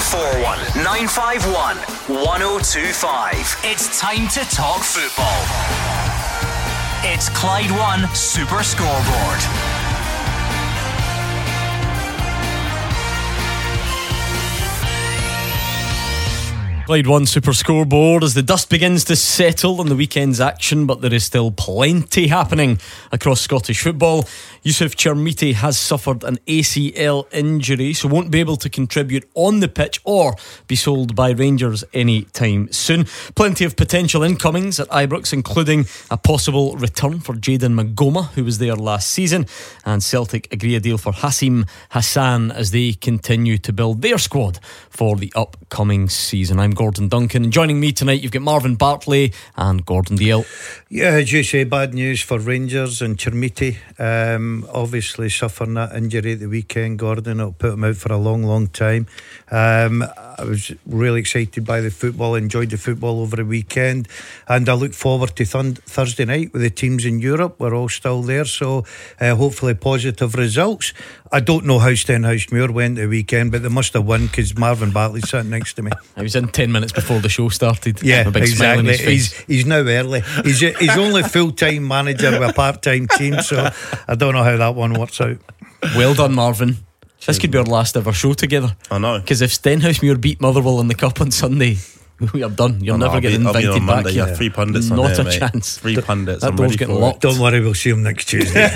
0141 951 1025. It's time to talk football. It's Clyde One Super Scoreboard. Clyde One Super Scoreboard as the dust begins to settle on the weekend's action, but there is still plenty happening across Scottish football. Yousef Chermiti has suffered an ACL injury, so won't be able to contribute on the pitch or be sold by Rangers anytime soon. Plenty of potential incomings at Ibrox, including a possible return for Jayden Magoma, who was there last season, and Celtic agree a deal for Hasim Hassan as they continue to build their squad for the upcoming season. I'm Gordon Duncan, and joining me tonight you've got Marvin Bartley and Gordon Dalziel. Yeah, as you say, bad news for Rangers and Chermiti. Obviously suffering that injury at the weekend, Gordon. It'll put him out for a long time. I was really excited by the football, enjoyed the football over the weekend, and I look forward to Thursday night with the teams in Europe. We're all still there, so hopefully positive results. I don't know how Stenhousemuir went the weekend, but they must have won because Marvin Bartley's sitting next to me. I was in 10 minutes before the show started. Yeah, a big smile on his face. He's now early. He's only full-time manager with a part-time team, so I don't know how that one works out. Well done, Marvin. This could be our last ever show together. I know, because if Stenhousemuir beat Motherwell in the Cup on Sunday, we are done. You're never getting invited back here. Yeah, 3 pundits on Not there, a mate. chance. 3 pundits. That door's getting locked. Don't worry, we'll see him next Tuesday.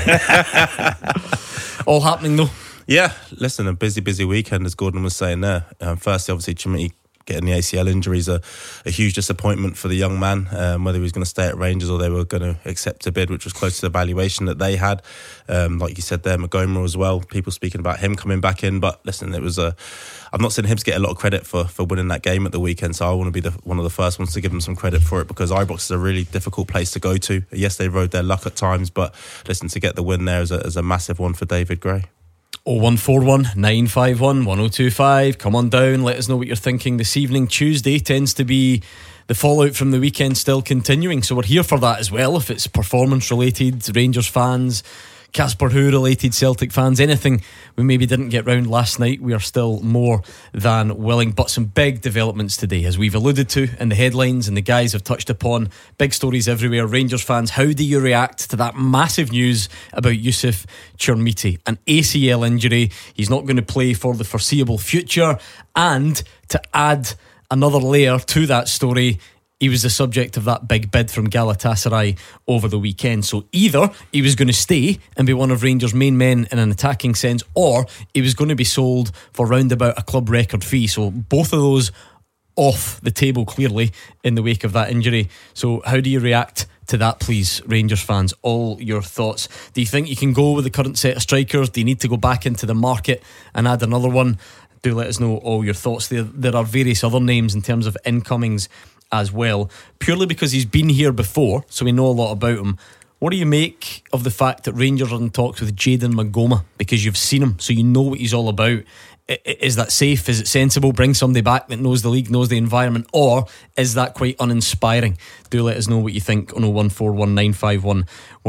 All happening though. Yeah, listen, a busy weekend, as Gordon was saying there. Firstly, obviously, Chermiti getting the ACL injury is a huge disappointment for the young man, whether he was going to stay at Rangers or they were going to accept a bid which was close to the valuation that they had. Like you said there, Magoma as well, people speaking about him coming back in, but listen, it was I've not seen Hibs get a lot of credit for winning that game at the weekend, so I want to be one of the first ones to give them some credit for it, because Ibrox is a really difficult place to go to. Yes, they rode their luck at times, but listen, to get the win there is a massive one for David Gray. 0141 951 1025. Come on down, let us know what you're thinking this evening. Tuesday tends to be the fallout from the weekend still continuing, so we're here for that as well. If it's performance related, Rangers fans, Casper Who related, Celtic fans, anything we maybe didn't get round last night, we are still more than willing. But some big developments today, as we've alluded to in the headlines and the guys have touched upon. Big stories everywhere. Rangers fans, how do you react to that massive news about Yousef Chermiti? An ACL injury, he's not going to play for the foreseeable future. And to add another layer to that story, he was the subject of that big bid from Galatasaray over the weekend. So either he was going to stay and be one of Rangers' main men in an attacking sense, or he was going to be sold for round about a club record fee. So both of those off the table clearly in the wake of that injury. So how do you react to that, please, Rangers fans? All your thoughts. Do you think you can go with the current set of strikers? Do you need to go back into the market and add another one? Do let us know all your thoughts. There are various other names in terms of incomings as well, purely because he's been here before, so we know a lot about him. What do you make of the fact that Rangers are in talks with Jayden Magoma? Because you've seen him, so you know what he's all about. Is that safe? Is it sensible? Bring somebody back that knows the league, knows the environment, or is that quite uninspiring? Do let us know what you think on 0141 951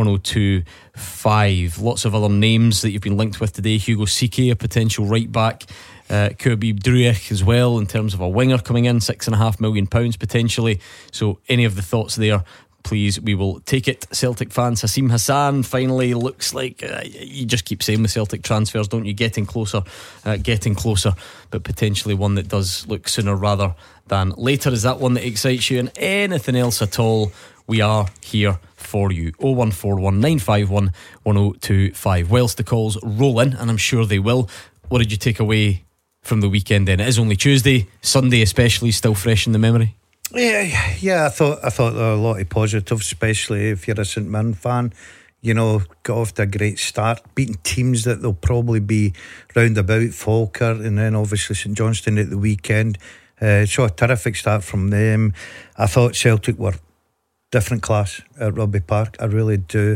1025. Lots of other names that you've been linked with today. Hugo Sike, a potential right back. Kirby Druich as well, in terms of a winger coming in, £6.5 million potentially. So any of the thoughts there, please, we will take it. Celtic fans, Hasim Hassan finally looks like you just keep saying with Celtic transfers, don't you, getting closer, but potentially one that does look sooner rather than later. Is that one that excites you? And anything else at all, we are here for you. 0141 951 1025. Whilst the calls roll in, and I'm sure they will, what did you take away from the weekend then? It is only Tuesday, Sunday especially still fresh in the memory. Yeah, I thought there were a lot of positives, especially if you're a St Mirren fan. You know, got off to a great start, beating teams that they'll probably be round about, Falkirk, and then obviously St Johnstone at the weekend. So a terrific start from them. I thought Celtic were different class at Rugby Park, I really do.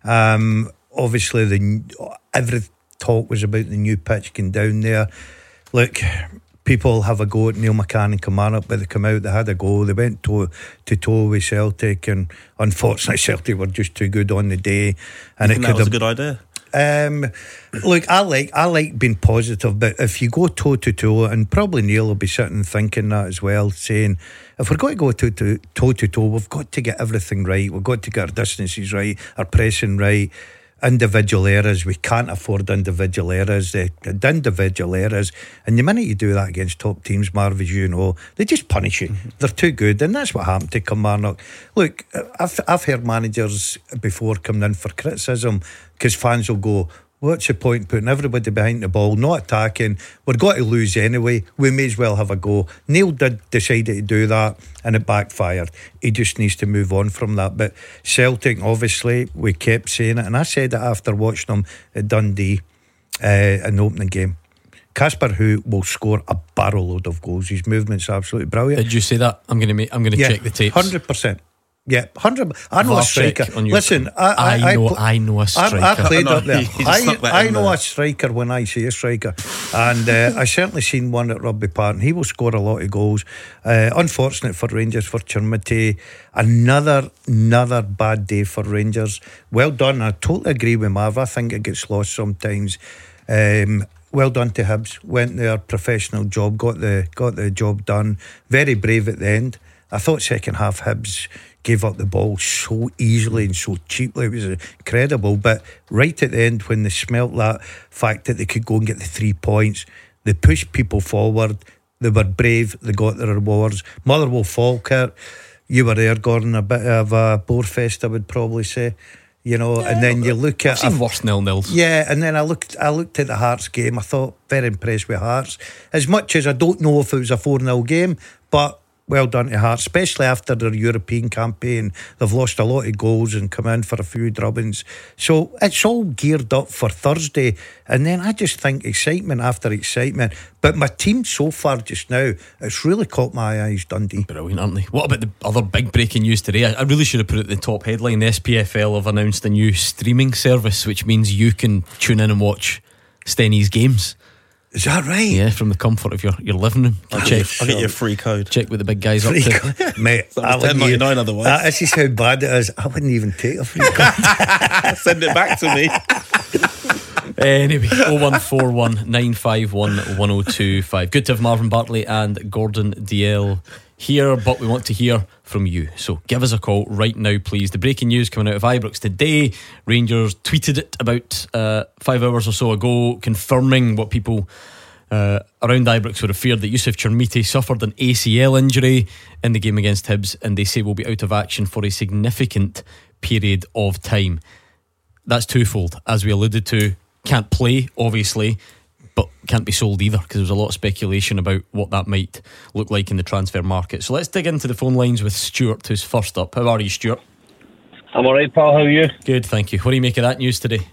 Obviously every talk was about the new pitch going down there. Look, people have a go at Neil McCann and Kilmarnock, but they come out, they had a go, they went toe to toe with Celtic, and unfortunately Celtic were just too good on the day. And that was a good idea? Look, I like being positive, but if you go toe to toe, and probably Neil will be sitting thinking that as well, saying if we're going to go toe to toe, we've got to get everything right. We've got to get our distances right, our pressing right. Individual errors, we can't afford individual errors. The individual errors, and the minute you do that against top teams, Marv, as you know, they just punish you. They're too good, and that's what happened to Kilmarnock. Look, I've heard managers before coming in for criticism because fans will go, what's the point putting everybody behind the ball, not attacking? We're going to lose anyway. We may as well have a go. Neil did decide to do that and it backfired. He just needs to move on from that. But Celtic, obviously, we kept saying it, and I said it after watching them at Dundee in the opening game. Casper Hout will score a barrel load of goals. His movement's absolutely brilliant. Did you say that? I'm going to check the tapes. 100%. Yeah, 100. I know a striker. Listen, I know a striker. I played up there. I know a striker when I see a striker, and I certainly seen one at Rugby Park. And he will score a lot of goals. Unfortunate for Rangers for Chermiti. Another bad day for Rangers. Well done. I totally agree with Marv. I think it gets lost sometimes. Well done to Hibs. Went their professional job, got the job done. Very brave at the end. I thought second half Hibs gave up the ball so easily and so cheaply. It was incredible. But right at the end, when they smelt that fact that they could go and get the 3 points, they pushed people forward. They were brave. They got their rewards. Motherwell Falkirk, you were there, Gordon, a bit of a bore-fest, I would probably say. You know, yeah, and then you look at... I've seen worse 0-0s. Yeah, and then I looked at the Hearts game. I thought, very impressed with Hearts. As much as I don't know if it was a 4-0 game, but... well done to Hearts, especially after their European campaign. They've lost a lot of goals and come in for a few drubbings. So it's all geared up for Thursday. And then I just think excitement after excitement. But my team so far just now, it's really caught my eyes, Dundee. Brilliant, aren't they? What about the other big breaking news today? I really should have put it in the top headline. The SPFL have announced a new streaming service, which means you can tune in and watch Stenny's games. Is that right? Yeah, from the comfort of your living room. I'll get your free code. Check what the big guys up to. Mate, I wouldn't $10.99 otherwise. This is how bad it is. I wouldn't even take a free code. Send it back to me. Anyway, 0141 951 1025. Good to have Marvin Bartley and Gordon DL here, but we want to hear from you. So give us a call right now, please. The breaking news coming out of Ibrox today. Rangers tweeted it about 5 hours or so ago, confirming what people around Ibrox would have feared, that Yusuf Chermiti suffered an ACL injury in the game against Hibs, and they say will be out of action for a significant period of time. That's twofold, as we alluded to. Can't play, obviously, but can't be sold either, because there was a lot of speculation about what that might look like in the transfer market. So let's dig into the phone lines with Stuart, who's first up. How are you, Stuart? I'm alright, pal. How are you? Good, thank you. What do you make of that news today?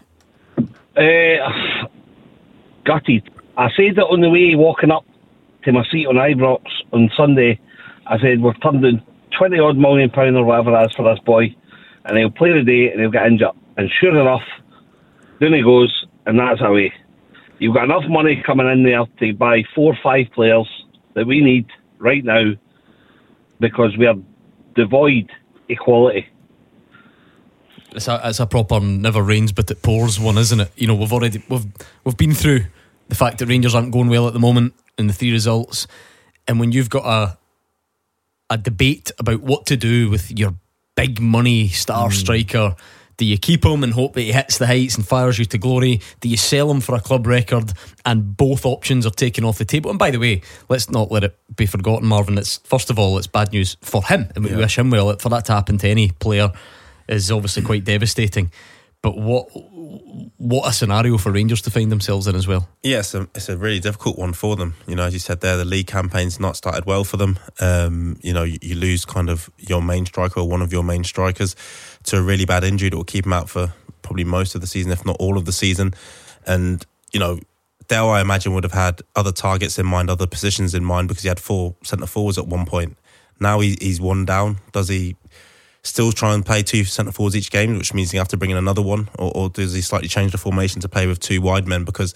Gutted. I said it on the way walking up to my seat on Ibrox on Sunday. I said, we're turning £20 odd million or whatever it is for this boy, and he'll play the day and he'll get injured. And sure enough, down he goes, and that's away. You've got enough money coming in there to buy 4 or 5 players that we need right now, because we are devoid of quality. It's a proper never rains but it pours one, isn't it? You know, we've been through the fact that Rangers aren't going well at the moment in the 3 results, and when you've got a debate about what to do with your big money star striker, do you keep him and hope that he hits the heights and fires you to glory? Do you sell him for a club record? And both options are taken off the table. And by the way, let's not let it be forgotten, Marvin, it's first of all, it's bad news for him, and we wish him well. For that to happen to any player is obviously quite devastating. But what a scenario for Rangers to find themselves in as well. Yeah, it's a really difficult one for them. You know, as you said there, the league campaign's not started well for them. You know, you lose kind of your main striker or one of your main strikers to a really bad injury that will keep him out for probably most of the season, if not all of the season. And, you know, Dale, I imagine, would have had other targets in mind, other positions in mind, because he had 4 centre forwards at one point. Now he's one down. Does he still try and play 2 centre forwards each game, which means you have to bring in another one, or does he slightly change the formation to play with 2 wide men? Because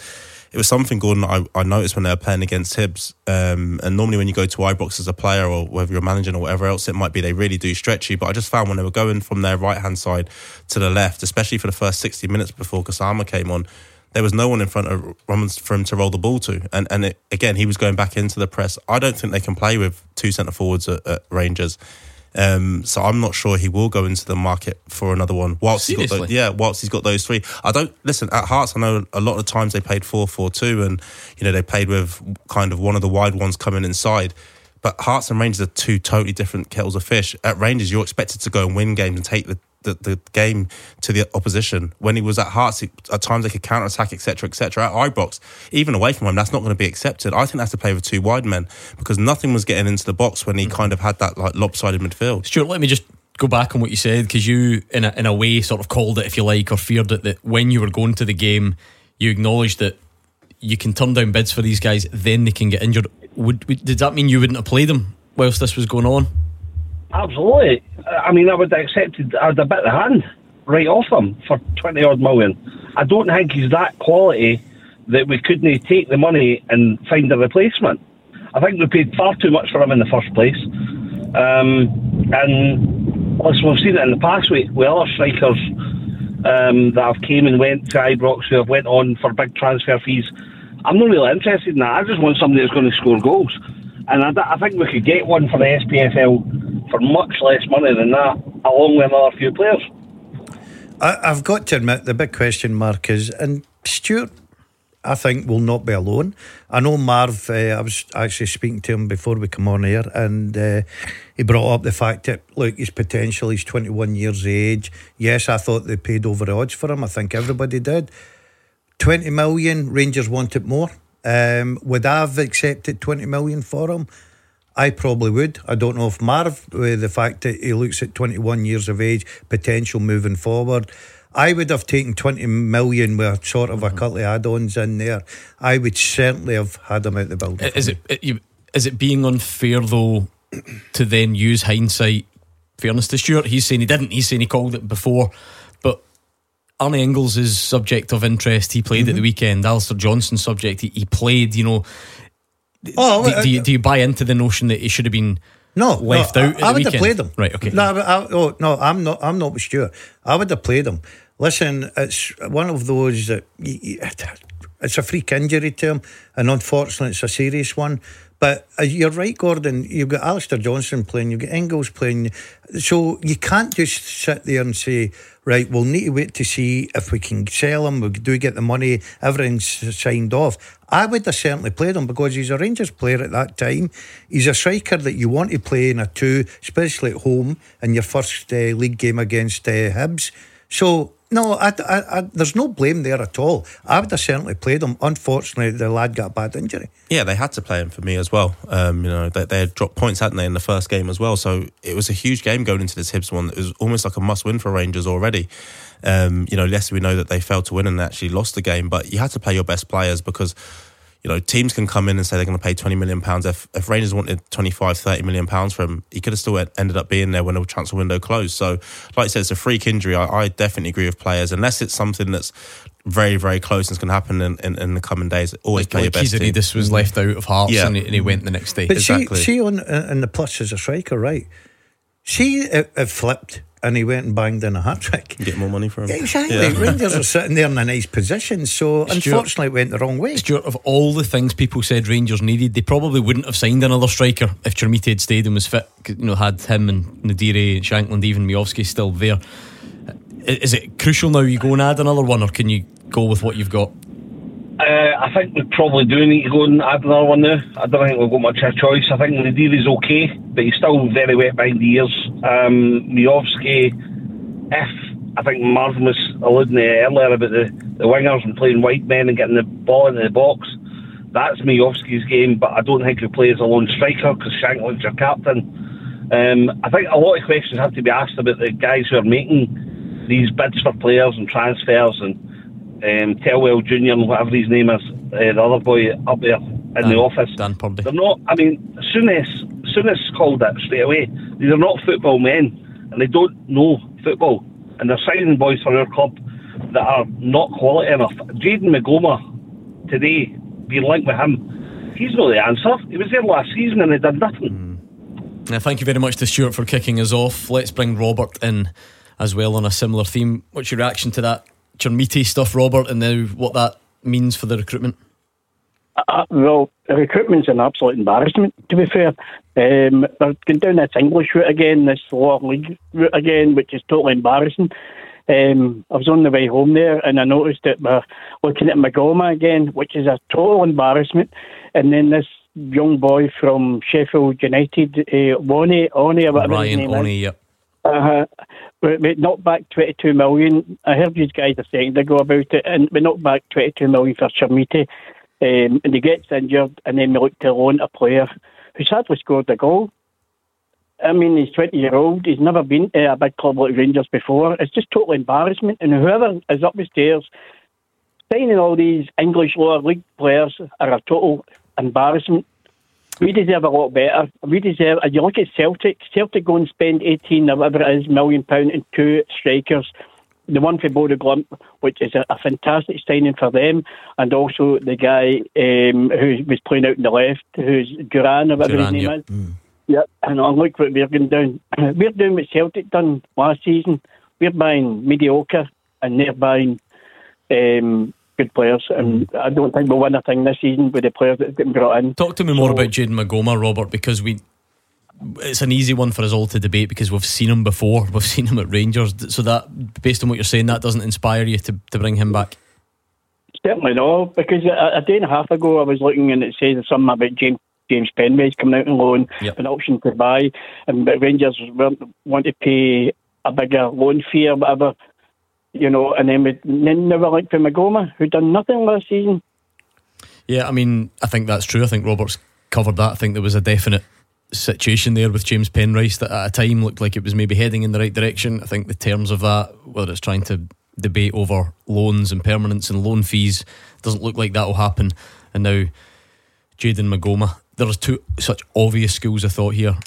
it was something, Gordon, I noticed when they were playing against Hibs. And normally when you go to Ibrox as a player, or whether you're managing or whatever else it might be, they really do stretch you. But I just found when they were going from their right-hand side to the left, especially for the first 60 minutes before Gassama came on, there was no one in front of Romans for him to roll the ball to. And again, he was going back into the press. I don't think they can play with two centre-forwards at Rangers. So I'm not sure he will go into the market for another one. Whilst he's got those three. I don't listen at Hearts. I know a lot of times they played 4-4-2, and they played with kind of one of the wide ones coming inside. But Hearts and Rangers are two totally different kettles of fish. At Rangers, you're expected to go and win games and take the game to the opposition. When he was at Hearts, at times they could counter-attack, etc., etc. At Ibrox, even away from him, that's not going to be accepted. I think that's to play with two wide men, because nothing was getting into the box when he kind of had that like lopsided midfield. Stuart, let me just go back on what you said, because you, in a way, sort of called it, if you like, or feared it, that when you were going to the game, you acknowledged that you can turn down bids for these guys, then they can get injured. Did that mean you wouldn't have played them whilst this was going on? Absolutely. I mean, I would have accepted, I'd have bit the hand right off him for 20 odd million. I don't think he's that quality that we couldn't take the money and find a replacement. I think we paid far too much for him in the first place. And listen, we've seen it in the past with other strikers that have came and went to Ibrox, who have went on for big transfer fees. I'm not really interested in that. I just want somebody that's going to score goals. And I think we could get one for the SPFL for much less money than that, along with another few players. I've got to admit, the big question mark is, and Stuart, I think, will not be alone. I know Marv, I was actually speaking to him before we come on air, and he brought up the fact that, look, his potential, he's 21 years of age. Yes, I thought they paid over the odds for him. I think everybody did. 20 million, Rangers wanted more. Would I have accepted 20 million for him? I probably would. I don't know if Marv, with the fact that he looks at 21 years of age, potential moving forward, I would have taken 20 million with sort of a couple of add-ons in there. I would certainly have had him out the building. Is it being unfair, though, to then use hindsight? Fairness to Stuart, he's saying he didn't. He's saying he called it before. But Arnie Ingles is subject of interest. He played at the weekend. Alistair Johnson's subject. He played, Do you buy into the notion that he should have been left out? I would have played him. Right, okay. I'm not with Stuart. I would have played him. Listen, it's one of those that it's a freak injury to him, and unfortunately, it's a serious one. But you're right, Gordon. You've got Alistair Johnson playing, you've got Ingles playing, so you can't just sit there and say, right, we'll need to wait to see if we can sell him, we do get the money, everything's signed off. I would have certainly played him, because he's a Rangers player at that time. He's a striker that you want to play in a two, especially at home in your first league game against Hibs. So no, there's no blame there at all. I would have certainly played him. Unfortunately, the lad got a bad injury. Yeah, they had to play him for me as well. They had dropped points, hadn't they, in the first game as well. So it was a huge game going into this Hibs one. It was almost like a must-win for Rangers already. Yes, we know that they failed to win and actually lost the game, but you had to play your best players, because teams can come in and say they're going to pay £20 million. If Rangers wanted £25-30 million for him, he could have still ended up being there when the transfer window closed. So, like I said, it's a freak injury. I definitely agree with players, unless it's something that's very, very close and it's going to happen in the coming days. Always play your best team. This was left out of Hearts, and he went the next day. But exactly. see on the plus as a striker, right? See, it flipped, and he went and banged in a hat-trick. Get more money for him. Exactly. Yeah. Rangers are sitting there in a nice position, so unfortunately it went the wrong way. Stuart, of all the things people said Rangers needed, they probably wouldn't have signed another striker if Chermiti had stayed and was fit. Had him and Nadiri, Shankland, even Miovski still there. Is it crucial now you go and add another one, or can you go with what you've got? I think we probably do need to go and add another one now. I don't think we've got much of a choice. I think Nadiri's okay, but he's still very wet behind the ears. Miovski, I think Marvin was alluding to earlier about the wingers and playing white men and getting the ball into the box, that's Miovski's game, but I don't think he plays a lone striker, because Shankland's your captain. I think a lot of questions have to be asked about the guys who are making these bids for players and transfers, and Telwell Jr. and whatever his name is, the other boy up there in the office. Dan Purdy. They're not, Souness called it straight away. These are not football men, and they don't know football. And they're signing boys for our club that are not quality enough. Jaden McGoma today being linked with him, he's not the answer. He was there last season and he did nothing. Thank you very much to Stuart for kicking us off. Let's bring Robert in as well on a similar theme. What's your reaction to that Chermiti stuff, Robert, and now what that means for the recruitment? Well, the recruitment's an absolute embarrassment, to be fair. They're going down this English route again, this lower league route again, which is totally embarrassing. I was on the way home there and I noticed that we're looking at Magoma again, which is a total embarrassment. And then this young boy from Sheffield United, Oni, or whatever his name Oni, is. yep. We knocked back 22 million. I heard you guys a second ago about it, and we knocked back 22 million for Chermiti. And he gets injured, and then we look to loan a player who sadly scored a goal. I mean, he's 20-year-old. He's never been to a big club like Rangers before. It's just total embarrassment. And whoever is up the stairs signing all these English lower league players are a total embarrassment. We deserve a lot better. We deserve. You look at Celtic. Celtic go and spend 18 or whatever it is £1 million in 2 strikers. The one for Bodø Glimt, which is a fantastic signing for them, and also the guy who was playing out in the left, who's Duran or whatever his name is. Yep, and look what we're going down. We're doing what Celtic done last season. We're buying mediocre, and they're buying good players, and I don't think we'll win a thing this season with the players that have been brought in. Talk to me more about Jayden Magoma, Robert, because it's an easy one for us all to debate because we've seen him before. We've seen him at Rangers. So that, based on what you're saying, that doesn't inspire you to bring him back? Certainly not, because a day and a half ago I was looking and it says something about James Penways coming out on loan, an option to buy, and Rangers want to pay a bigger loan fee or whatever, and then they were like for Magoma, who done nothing last season. Yeah, I mean, I think that's true. I think Robert's covered that. I think there was a definite situation there with James Penrice that at a time looked like it was maybe heading in the right direction. I think the terms of that, whether it's trying to debate over loans and permanence and loan fees, doesn't look like that will happen. And now Jayden Magoma, there's two such obvious schools of thought here.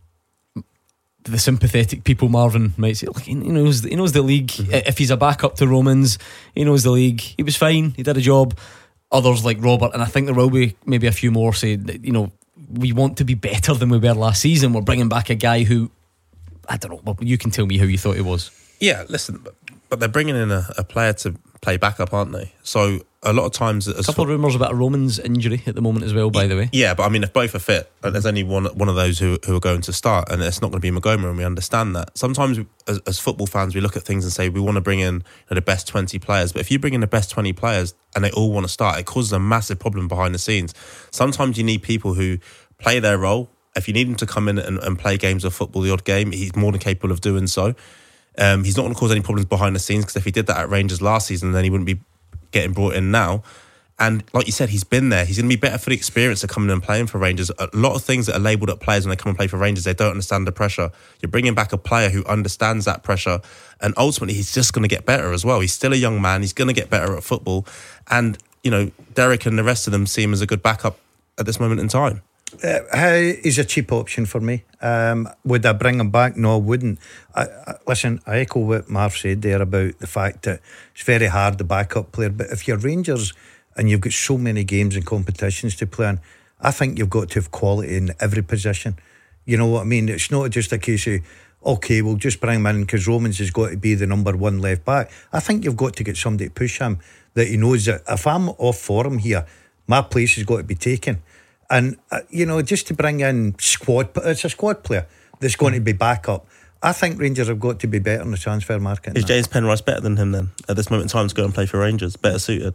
The sympathetic people, Marvin, might say, look, he knows the league. If he's a backup to Romans, he knows the league. He was fine, he did a job. Others like Robert, and I think there will be maybe a few more, say, we want to be better than we were last season. We're bringing back a guy who, I don't know, well, you can tell me how you thought he was. Yeah, listen, but they're bringing in a player to play backup, aren't they? So a lot of times, a couple of rumours about a Roman's injury at the moment as well, by the way. Yeah, but I mean, if both are fit, there's only one of those who are going to start, and it's not going to be Magoma, and we understand that. Sometimes as football fans, we look at things and say we want to bring in the best 20 players, but if you bring in the best 20 players and they all want to start, it causes a massive problem behind the scenes. Sometimes you need people who play their role. If you need him to come in and play games of football, the odd game, he's more than capable of doing so. He's not going to cause any problems behind the scenes, because if he did that at Rangers last season, then he wouldn't be getting brought in now. And like you said, he's been there. He's going to be better for the experience of coming and playing for Rangers. A lot of things that are labelled at players when they come and play for Rangers, they don't understand the pressure. You're bringing back a player who understands that pressure, and ultimately he's just going to get better as well. He's still a young man. He's going to get better at football. And, Derek and the rest of them see him as a good backup at this moment in time. He's a cheap option for me. Would I bring him back? No, I wouldn't. Listen, I echo what Marv said there about the fact that it's very hard to back up player, but if you're Rangers and you've got so many games and competitions to play in, I think you've got to have quality in every position. You know what I mean? It's not just a case of, okay, we'll just bring him in because Romans has got to be the number one left back. I think you've got to get somebody to push him, that he knows that if I'm off form here, my place has got to be taken. And, just to bring in it's a squad player that's going to be backup. I think Rangers have got to be better in the transfer market. Is James Penrice better than him then, at this moment in time, to go and play for Rangers? Better suited?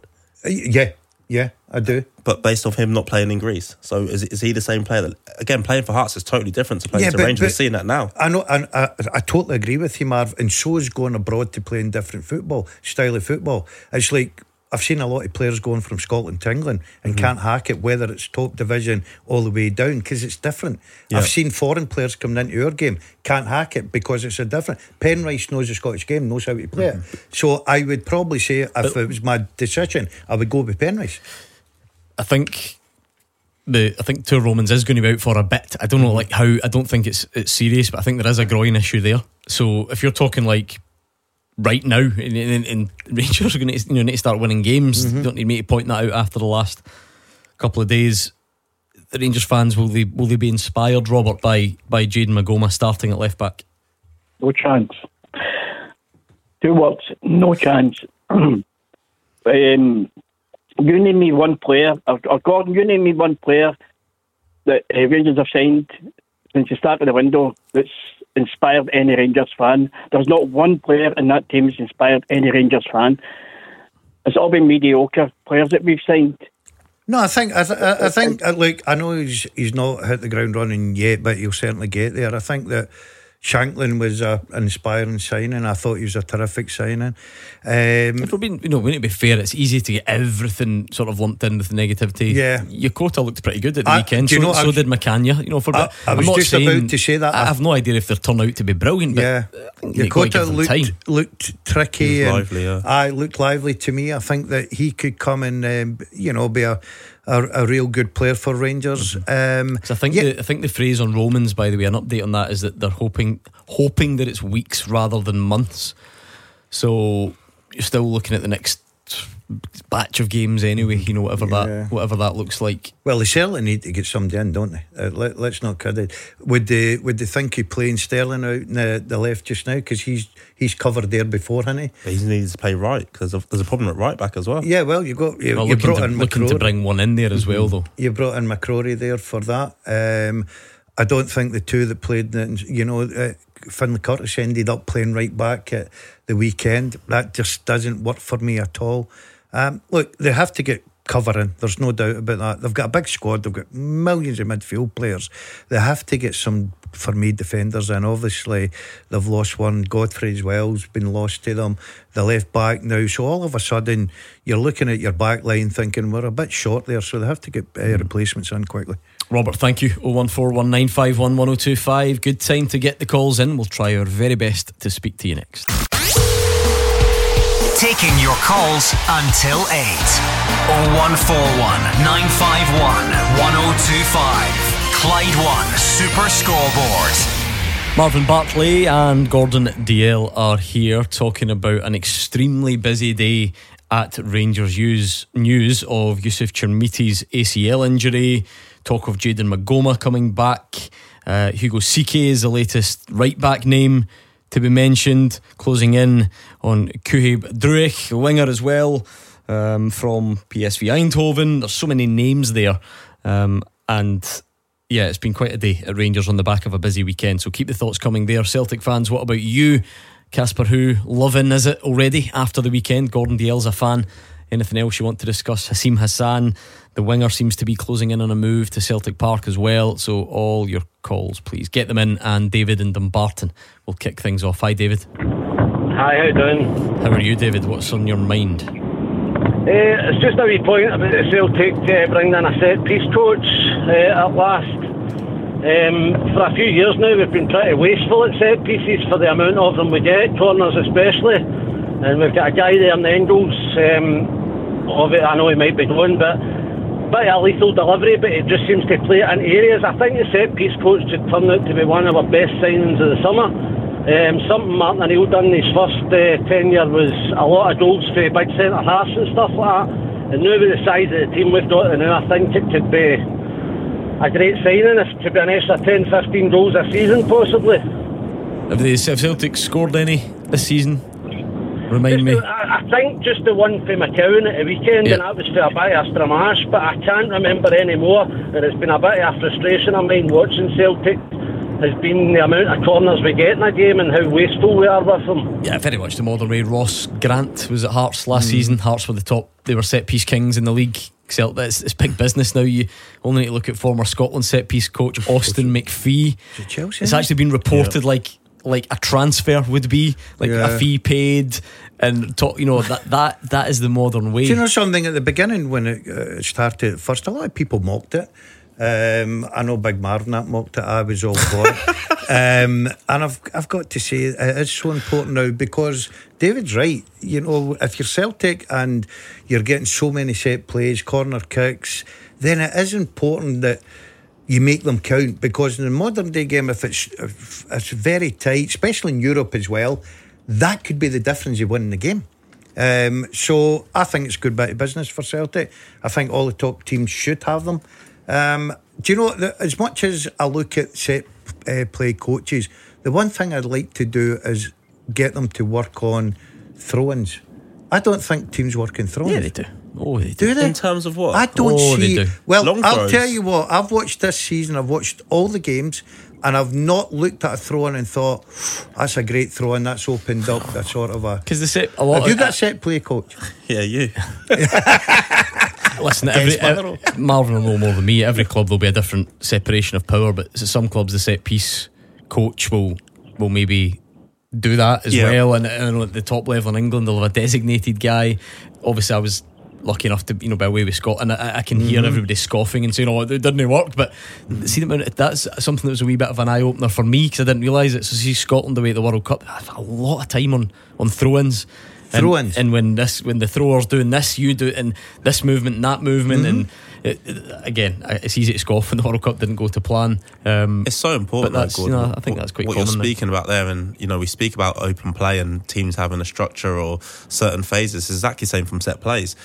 Yeah, I do. But based off him not playing in Greece, so is he the same player? That, again, playing for Hearts is totally different to playing for Rangers. We're seeing that now. I know, and I totally agree with you, Marv. And so is going abroad to play in different style of football. It's like, I've seen a lot of players going from Scotland to England and can't hack it, whether it's top division all the way down, because it's different. Yeah. I've seen foreign players coming into our game, can't hack it because it's a different. Penrice knows the Scottish game, knows how to play it. So I would probably say, if it was my decision, I would go with Penrice. I think Tour Romans is going to be out for a bit. I don't know how. I don't think it's serious, but I think there is a groin issue there. So if you're talking like right now, and Rangers are going to need to start winning games. Don't need me to point that out after the last couple of days. The Rangers fans, will they be inspired, Robert, by Jayden Magoma starting at left back? No chance. 2 words, no chance. You name me one player, or Gordon, you name me one player that Rangers have signed since the start of the window that's inspired any Rangers fan. There's not one player in that team that's inspired any Rangers fan. It's all been mediocre players that we've signed. No, I think look, I know he's not hit the ground running yet, but he'll certainly get there. I think that Shankland was an inspiring signing. I thought he was a terrific signing. If we're being, wouldn't it be fair? It's easy to get everything sort of lumped in with the negativity. Yeah, Yokota looked pretty good at the weekend. So did McCann. I was just about to say that. I have no idea if they're turned out to be brilliant. But yeah, Yokota looked tricky. He looked lively. Looked lively to me. I think that he could come and be a real good player for Rangers. I think the phrase on Romans, by the way, an update on that is that they're hoping that it's weeks rather than months. So you're still looking at the next batch of games anyway. Whatever that looks like. Well, they certainly need to get somebody in, don't they? Let's not kid it. Would they think he's playing Sterling out in the left just now because he's covered there before, hasn't he? He needs to play right because there's a problem at right back as well. Yeah, well, you brought in McCrory. Looking to bring one in there as well, though. You brought in McCrory there for that. I don't think the two that played, Finlay Curtis ended up playing right back at the weekend. That just doesn't work for me at all. Look, they have to get covering. There's no doubt about that. They've got a big squad. They've got millions of midfield players. They have to get some, for me, defenders in. Obviously, they've lost one. Godfrey as well's been lost to them. The left back now. So all of a sudden, you're looking at your back line thinking we're a bit short there. So they have to get replacements in quickly. Robert, thank you. 01419511025. Good time to get the calls in. We'll try our very best to speak to you next. Taking your calls until 8. 01419511025. Clyde One Super Scoreboard. Marvin Bartley and Gordon Dalziel are here talking about an extremely busy day at Rangers. News of Yusuf Chermiti's ACL injury, talk of Jayden Magoma coming back, Hugo Sike is the latest right back name to be mentioned, closing in on Kuheb Druich, the winger as well, from PSV Eindhoven. There's so many names there, and yeah, it's been quite a day at Rangers on the back of a busy weekend, so keep the thoughts coming there. Celtic fans, what about you? Casper Who, loving is it already after the weekend? Gordon Dalziel's a fan. Anything else you want to discuss? Hasim Hassan, the winger, seems to be closing in on a move to Celtic Park as well. So all your calls, please get them in. And David in Dumbarton will kick things off. Hi, David. Hi, how you doing? How are you, David? What's on your mind? It's just a wee point about the Celtic bringing in a set piece coach at last. For a few years now we've been pretty wasteful at set pieces for the amount of them we get, corners especially, and we've got a guy there in Engels, I know he might be going, but a bit of a lethal delivery, but it just seems to play it in areas. I think the set piece coach should turn out to be one of our best signings of the summer. Something Martin O'Neill done in his first tenure was a lot of goals for big centre halves and stuff like that, and now with the size of the team we've got now, I think it could be a great signing. If it could be an extra 10-15 goals a season possibly. Have Celtic scored any this season? Remind me. I think just the one for McCowan at the weekend, and that was for a bit of a stramash, but I can't remember any more, and it's been a bit of a frustration of mine watching Celtic. Has been the amount of corners we get in a game and how wasteful we are with them. Yeah, very much the modern way. Ross Grant was at Hearts last season. Hearts were the top, they were set piece kings in the league. It's big business now. You only need to look at former Scotland set piece coach Austin McPhee. It's actually been reported like a transfer would be, a fee paid, and that is the modern way. Do you know something? At the beginning when it started at first, a lot of people mocked it. I know Big Marvin that mocked it. I was all for it. And I've got to say it's so important now, because David's right. If you're Celtic and you're getting so many set plays, corner kicks, then it is important that you make them count, because in the modern day game, if it's very tight, especially in Europe as well, that could be the difference you win the game. So I think it's a good bit of business for Celtic. I think all the top teams should have them. Do you know, as much as I look at set play coaches, the one thing I'd like to do is get them to work on throw-ins. I don't think teams work in throw-ins. Yeah, they do. Oh, they do they? In terms of what? I don't see. They do. Well, Long I'll throws. tell you what. I've watched this season. I've watched all the games, and I've not looked at a throw-in and thought, "That's a great throw-in. That's opened up that sort of a." Because they set a lot. Have you got a set play coach? Yeah, you. Listen, Yes, Marvin will know more than me. Every club there'll be a different separation of power, but some clubs the set piece coach will maybe do that as well. And at the top level in England, they'll have a designated guy. Obviously, I was lucky enough to be away with Scott, and I can hear everybody scoffing and saying, "Oh, it didn't work." But see, that's something that was a wee bit of an eye opener for me, because I didn't realise it. So see Scotland away at the World Cup, I have a lot of time on throw-ins. And when the thrower's doing this, you do it in this movement and that movement, and again, it's easy to scoff when the World Cup didn't go to plan. It's so important. But that's, Gordon, I think that's quite what common. you're speaking about there, and we speak about open play and teams having a structure or certain phases. It's exactly the same from set plays.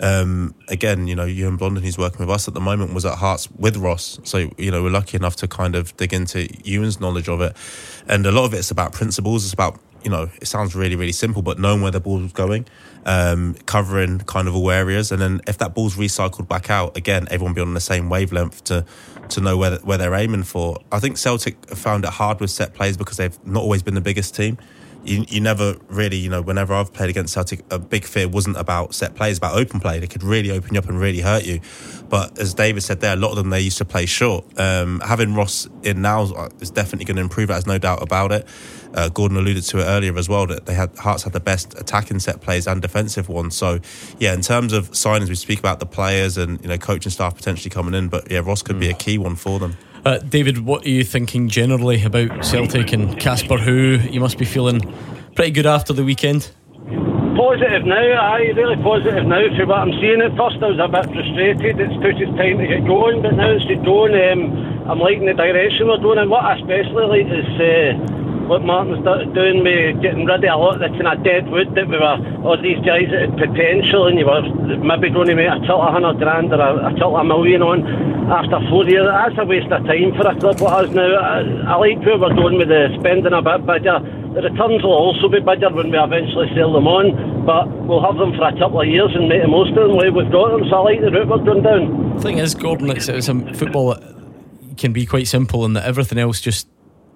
Again, Ewan Blondin, who's working with us at the moment, was at Hearts with Ross, so we're lucky enough to kind of dig into Ewan's knowledge of it, and a lot of it's about principles. It's about it sounds really, really simple, but knowing where the ball's going, covering kind of all areas, and then if that ball's recycled back out, again, everyone be on the same wavelength to know where they're aiming for. I think Celtic found it hard with set plays because they've not always been the biggest team. You never really, whenever I've played against Celtic, a big fear wasn't about set plays, about open play. They could really open you up and really hurt you. But as David said there, a lot of them, they used to play short. Having Ross in now is definitely going to improve it, there's no doubt about it. Gordon alluded to it earlier as well, that Hearts had the best attacking set plays and defensive ones. So, yeah, in terms of signings, we speak about the players and, coaching staff potentially coming in. But, yeah, Ross could be a key one for them. David, what are you thinking generally about Celtic and Casper Who? You must be feeling pretty good after the weekend. Positive now, really positive now for what I'm seeing. At first I was a bit frustrated, it took its time to get going, but now it's going. I'm liking the direction we're going, and what I especially like is what Martin's doing with getting rid of a lot of the kind of dead wood that we were, all these guys that had potential and you were maybe going to make a tilt $100,000 or a tilt $1 million on after 4 years. That's a waste of time for a club like us now. I like where we're going with the spending a bit bigger. The returns will also be bigger when we eventually sell them on, but we'll have them for a couple of years and make the most of them while we've got them. So I like the route we're going down. The thing is, Gordon, it's a football that can be quite simple, and that everything else just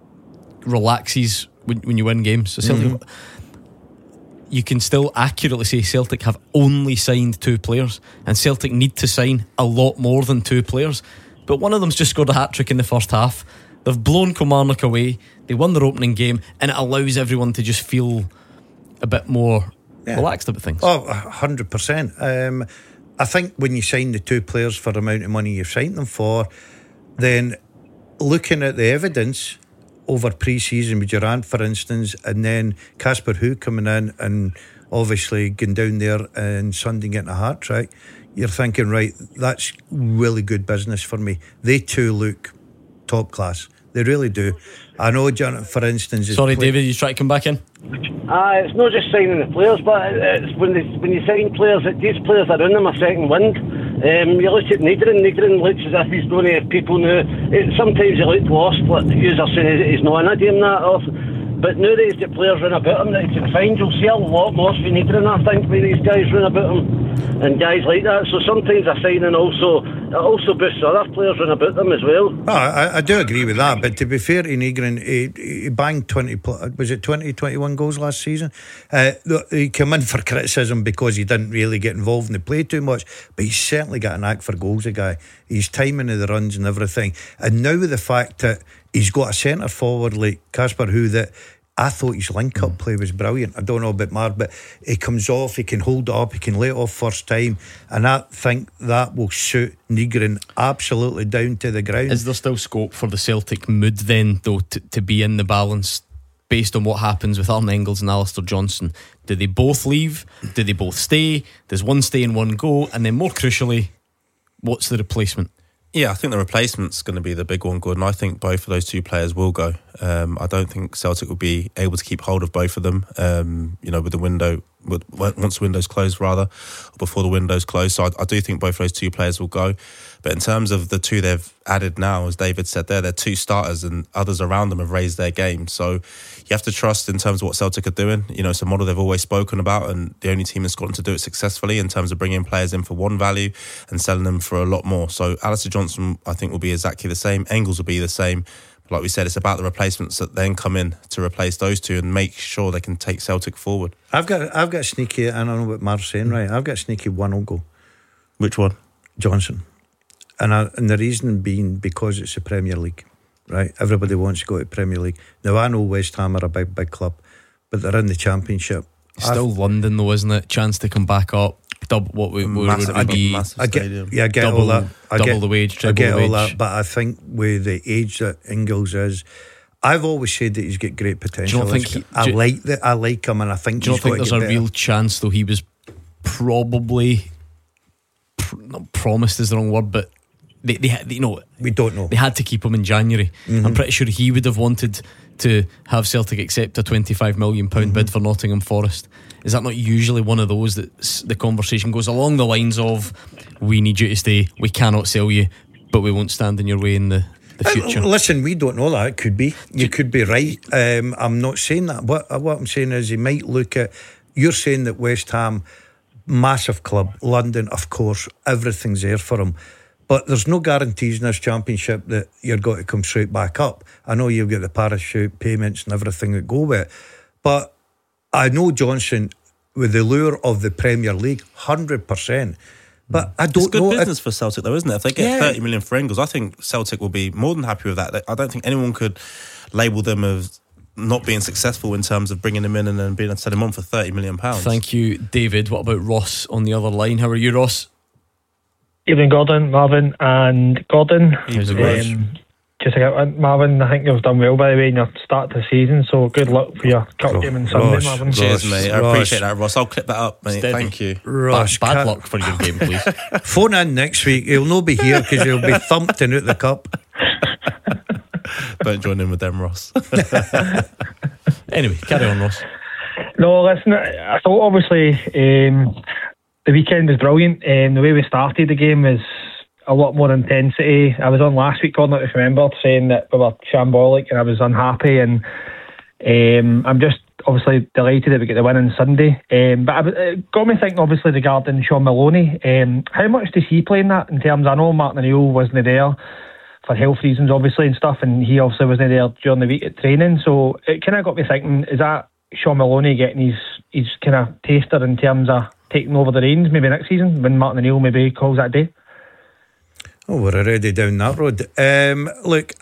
relaxes when you win games. So Celtic, you can still accurately say Celtic have only signed 2 players, and Celtic need to sign a lot more than 2 players. But one of them's just scored a hat-trick in the first half. They've blown Kilmarnock away, they won their opening game, and it allows everyone to just feel a bit more relaxed about things. 100%. I think when you sign the 2 players for the amount of money you've signed them for, then looking at the evidence over pre-season with Durant, for instance, and then Casper Who coming in and obviously going down there and Sunday getting a hat-trick, you're thinking, right, that's really good business for me. They too look top class. They really do. I know Jonathan, for instance, sorry David, you try to come back in? It's not just signing the players, but it's when you sign players, these players are in them a second wind. You look at Nygren looks as if he's going to have people now. Sometimes he looks lost, like the user saying he's not in a game that often. But now that he's got players run about him that he can find, you'll see a lot more for Nygren, I think, when these guys run about him and guys like that. So sometimes a signing also boosts other players run about them as well. I do agree with that, but to be fair to Nygren, he banged 21 goals last season. He came in for criticism because he didn't really get involved in the play too much, but he's certainly got an knack for goals, the guy. He's timing of the runs and everything, and now with the fact that he's got a centre forward like Casper Who, that I thought his link-up play was brilliant. I don't know about Mark, but he comes off, he can hold it up, he can lay it off first time, and I think that will suit Nygren absolutely down to the ground. Is there still scope for the Celtic mood then, though, to be in the balance based on what happens with Arne Engels and Alistair Johnston? Do they both leave? Do they both stay? Does one stay and one go? And then more crucially, what's the replacement? Yeah, I think the replacement's going to be the big one, Gordon. I think both of those two players will go. I don't think Celtic will be able to keep hold of both of them, with the window, once the window's closed, rather, or before the window's closed. So I do think both of those two players will go. But in terms of the two they've added now, as David said there, they're two starters and others around them have raised their game. So you have to trust in terms of what Celtic are doing. It's a model they've always spoken about, and the only team in Scotland to do it successfully in terms of bringing players in for one value and selling them for a lot more. So Alistair Johnson, I think, will be exactly the same. Engels will be the same. But like we said, it's about the replacements that then come in to replace those two and make sure they can take Celtic forward. I've got a sneaky, I don't know what Marv's saying, right? I've got a sneaky one will go. Which one? Johnson. And the reason being because it's the Premier League, right? Everybody wants to go to Premier League. Now, I know West Ham are a big club, but they're in the Championship. It's still London, though, isn't it? Chance to come back up. Double what would be? I get all that. Double the wage, triple I get the wage. all that, but I think with the age that Engels is, I've always said that he's got great potential. I like him, and I think. Do you not think there's a real chance, though? He was probably not promised is the wrong word, but they we don't know. They had to keep him in January. I'm pretty sure he would have wanted to have Celtic accept a £25 million bid for Nottingham Forest. Is that not usually one of those that the conversation goes along the lines of, we need you to stay, we cannot sell you, but we won't stand in your way in the future? Listen, we don't know that. It could be. You could be right. I'm not saying that. What I'm saying is he might look at, you're saying that West Ham, massive club, London, of course, everything's there for him. But there's no guarantees in this Championship that you're going to come straight back up. I know you've got the parachute payments and everything that go with it. But I know Johnson, with the lure of the Premier League, 100%. But I don't know. It's good business for Celtic, though, isn't it? If they get 30 million for Engels, I think Celtic will be more than happy with that. I don't think anyone could label them as not being successful in terms of bringing him in and then being able to sell him on for £30 million. Thank you, David. What about Ross on the other line? How are you, Ross? Evening, Gordon, Marvin and Gordon. How's it going? Just Marvin, I think you've done well, by the way, in your start to the season, so good luck for your cup game on Sunday, Marvin. Cheers, mate. I appreciate that, Ross. I'll clip that up, mate. Steady. Thank you. Ross, bad luck for your game, please. Phone in next week. He'll not be here because he'll be thumped and out the cup. Don't join in with them, Ross. Anyway, carry on, Ross. No, listen, I thought obviously the weekend was brilliant. The way we started the game was a lot more intensity. I was on last week, Gordon, if you remember, saying that we were shambolic and I was unhappy, and I'm just obviously delighted that we get the win on Sunday. But it got me thinking, obviously, regarding Sean Maloney. How much does he play in that in terms? I know Martin O'Neill wasn't there for health reasons, obviously, and stuff, and he obviously wasn't there during the week at training. So it kind of got me thinking, is that Sean Maloney getting his kind of taster in terms of taking over the reins maybe next season when Martin O'Neill maybe calls that day? Oh, we're already down that road. Look,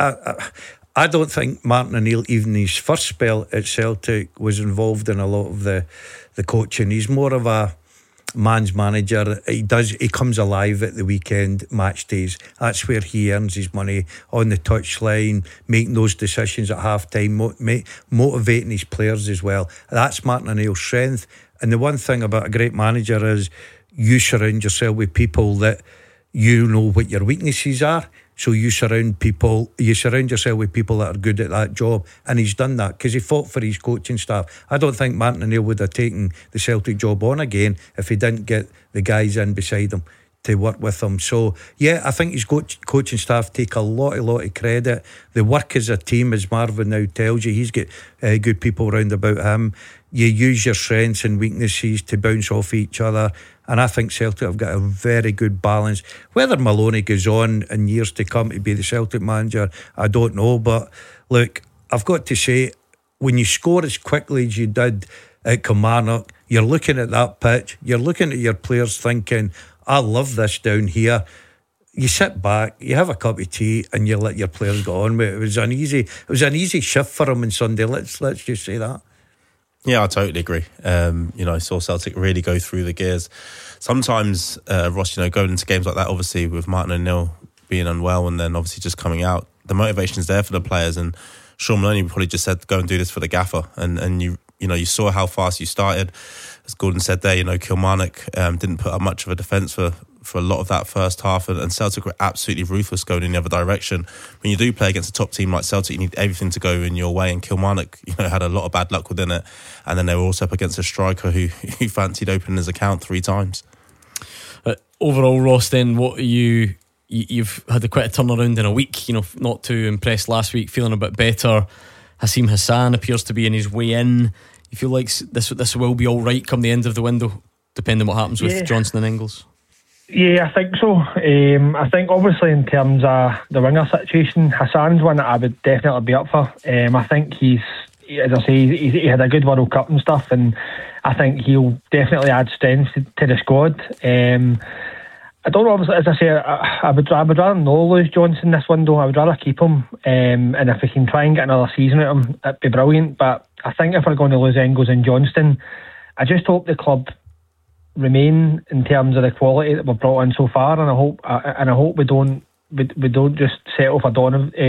I don't think Martin O'Neill, even his first spell at Celtic, was involved in a lot of the coaching. He's more of a man's manager. He comes alive at the weekend match days. That's where he earns his money, on the touchline, making those decisions at half time, motivating his players as well. That's Martin O'Neill's strength. And the one thing about a great manager is you surround yourself with people that you know what your weaknesses are. So you surround yourself with people that are good at that job. And he's done that because he fought for his coaching staff. I don't think Martin O'Neill would have taken the Celtic job on again if he didn't get the guys in beside him to work with him. So yeah, I think his coaching staff take a lot of credit. They work as a team, as Marvin now tells you. He's got good people around about him. You use your strengths and weaknesses to bounce off each other, and I think Celtic have got a very good balance. Whether Maloney goes on in years to come to be the Celtic manager, I don't know. But look, I've got to say, when you score as quickly as you did at Kilmarnock, you're looking at that pitch, you're looking at your players thinking, I love this down here. You sit back, you have a cup of tea, and you let your players go on with it. It was an easy shift for them on Sunday. Let's just say that. Yeah, I totally agree. I saw Celtic really go through the gears. Sometimes, Ross, going into games like that, obviously with Martin O'Neill being unwell and then obviously just coming out, the motivation's there for the players. And Sean Maloney probably just said, go and do this for the gaffer. And you saw how fast you started. As Gordon said there, Kilmarnock didn't put up much of a defence for for a lot of that first half, and Celtic were absolutely ruthless going in the other direction. When you do play against a top team like Celtic, you need everything to go in your way, and Kilmarnock, had a lot of bad luck within it. And then they were also up against a striker who fancied opening his account 3 times. Overall, Ross, then, what are you've had quite a turnaround in a week, not too impressed last week, feeling a bit better. Hasim Hassan appears to be in his way in. You feel like this will be all right come the end of the window, depending on what happens with Johnson and Ingles? Yeah, I think so. I think obviously in terms of the winger situation, Hassan's one that I would definitely be up for. I think he's, as I say, he had a good World Cup and stuff, and I think he'll definitely add strength to the squad. I don't know, obviously, as I say, I would rather not lose Johnson this window. I would rather keep him, and if we can try and get another season out of him, it'd be brilliant. But I think if we're going to lose Ingles and Johnston, I just hope the club remain in terms of the quality that we've brought in so far, and I hope we don't just settle for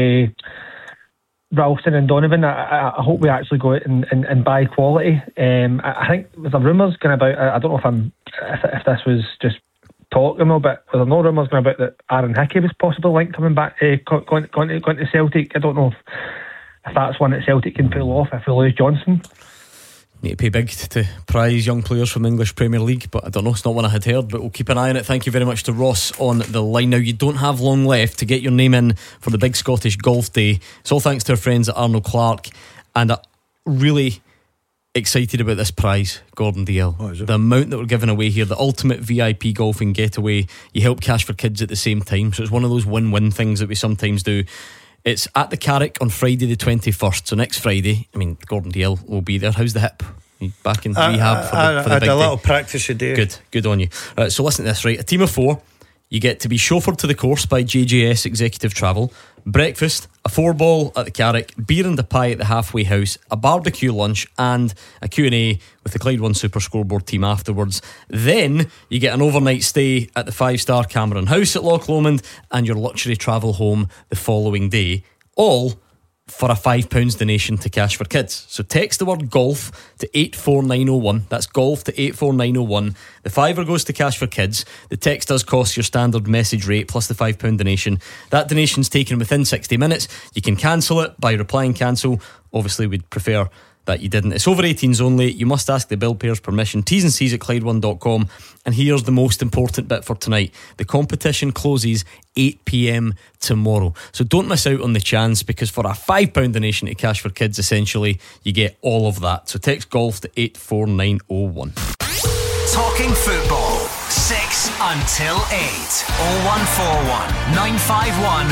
Ralston and Donovan. I hope we actually go out and buy quality. I think there's a rumours going about. I don't know if this was just talk, but there's no rumours going about that Aaron Hickey was possibly linked coming back, going to Celtic. I don't know if that's one that Celtic can pull off if we lose Johnson. Need to pay big to prize young players from the English Premier League, but I don't know, it's not one I had heard, but we'll keep an eye on it. Thank you very much to Ross on the line. Now, you don't have long left to get your name in for the big Scottish Golf Day. It's all thanks to our friends at Arnold Clark, and I'm really excited about this prize, Gordon DL. The amount that we're giving away here, the ultimate VIP golfing getaway. You help Cash for Kids at the same time, so it's one of those win-win things that we sometimes do. It's at the Carrick on Friday the 21st, so next Friday. I mean, Gordon DL will be there. How's the hip? Are you back in rehab for the I had big a day? little practice today. Good on you. So listen to this, right? A team of 4. You get to be chauffeured to the course by JJS Executive Travel. Breakfast, a 4-ball at the Carrick, beer and a pie at the halfway house, a barbecue lunch, and a Q&A with the Clyde One Super Scoreboard team afterwards. Then you get an overnight stay at the 5-star Cameron House at Loch Lomond, and your luxury travel home the following day, all for a £5 donation to Cash for Kids. So text the word golf to 84901. That's golf to 84901. The £5 goes to Cash for Kids. The text does cost your standard message rate plus the £5 donation. That donation's taken within 60 minutes. You can cancel it by replying cancel. Obviously we'd prefer that you didn't. It's over 18s only. You must ask the bill payer's permission. T's and C's at Clyde1.com. And here's the most important bit for tonight. The competition closes 8 p.m. tomorrow, so don't miss out on the chance, because for a £5 donation to Cash for Kids, essentially you get all of that. So text golf to 84901. Talking football 6 until 8. 0141 951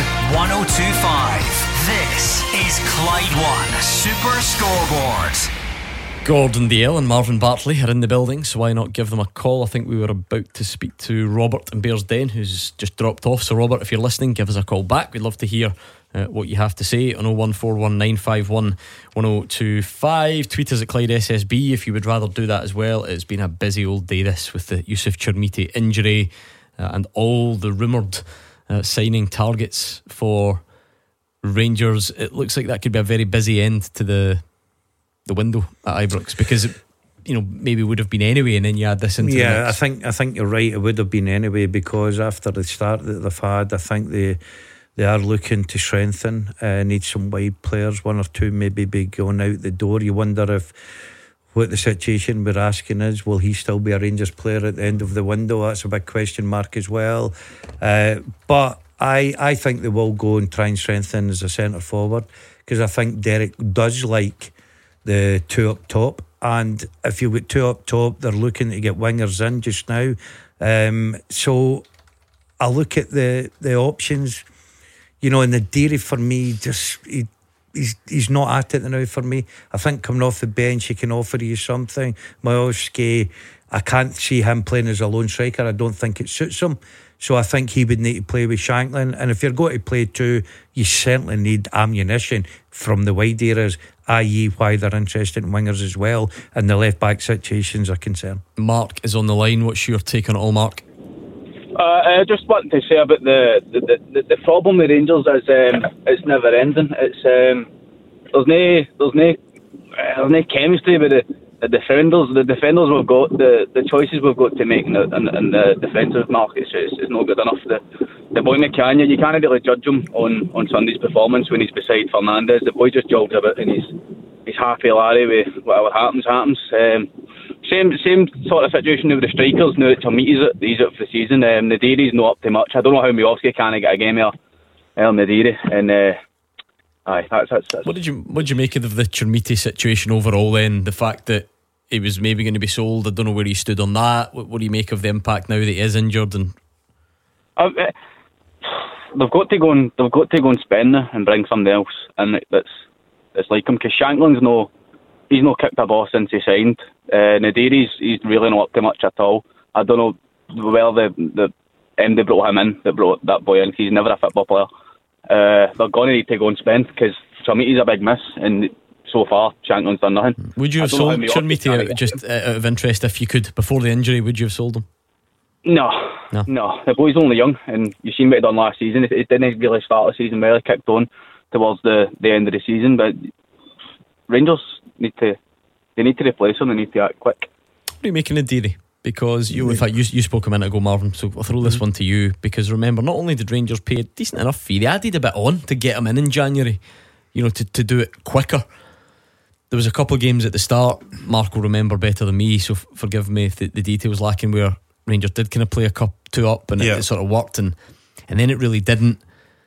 1025. This is Clyde One Super Scoreboard. Gordon DL and Marvin Bartley are in the building, so why not give them a call? I think we were about to speak to Robert in Bearsden, who's just dropped off. So Robert, if you're listening, give us a call back. We'd love to hear what you have to say on 0141 951 1025. Tweet us at Clyde SSB if you would rather do that as well. It's been a busy old day this, with the Yusuf Chermiti injury and all the rumoured signing targets for Rangers. It looks like that could be a very busy end to the window at Ibrox, because maybe would have been anyway, and then you add this into the mix. I think you're right, it would have been anyway, because after the start that they've had, I think they are looking to strengthen, need some wide players, 1 or 2 maybe be going out the door. You wonder if what the situation we're asking is, will he still be a Rangers player at the end of the window? That's a big question mark as well. But I think they will go and try and strengthen as a centre forward, because I think Derek does like the 2 up top, and if you've got 2 up top, they're looking to get wingers in just now. So I look at the options, and the Deary for me, just he's not at it now for me. I think coming off the bench, he can offer you something. Majowski, I can't see him playing as a lone striker. I don't think it suits him. So I think he would need to play with Shanklin. And if you're going to play 2, you certainly need ammunition from the wide areas, i.e. why they're interested in wingers as well, and the left back situations are concerned. Mark is on the line. What's your take on it all, Mark? I just wanted to say about the problem with Rangers is it's never ending. It's there's no chemistry with the defenders we've got, the choices we've got to make in the defensive market is not good enough. The boy McCann, you can't really judge him on Sunday's performance when he's beside Fernandes. The boy just jogs a bit and he's happy Larry with whatever happens. Same sort of situation with the strikers. Now that he's out for the season. Nadiri's not up to much. I don't know how Miovski can't get a game here. Nadiri and that's. What did you make of the Chermiti situation overall? Then the fact that he was maybe going to be sold. I don't know where he stood on that. What do you make of the impact now that he is injured? And they've got to go and spend it and bring somebody else, and it's like him because Shanklin's he's not kicked a ball since he signed. Nadiri's really not up to much at all. I don't know where the MD brought him in, that brought that boy in. He's never a football player. They're going to need to go and spend because Chermiti's a big miss, and so far Shanklin's done nothing. Would you have sold Chermiti just out of interest if you could before the injury? Would you have sold him? No. The boy's only young, and you've seen what he done last season. It didn't really start the season well. It kicked on towards the end of the season, but Rangers need to replace him. They need to act quick. What are you making of Deary? Because in fact you spoke a minute ago, Marvin, so I'll throw this one to you, because remember, not only did Rangers pay a decent enough fee, they added a bit on to get him in January, to do it quicker. There was a couple of games at the start, Mark will remember better than me, so forgive me if the details lacking, where Rangers did kind of play a two up and it sort of worked, and then it really didn't.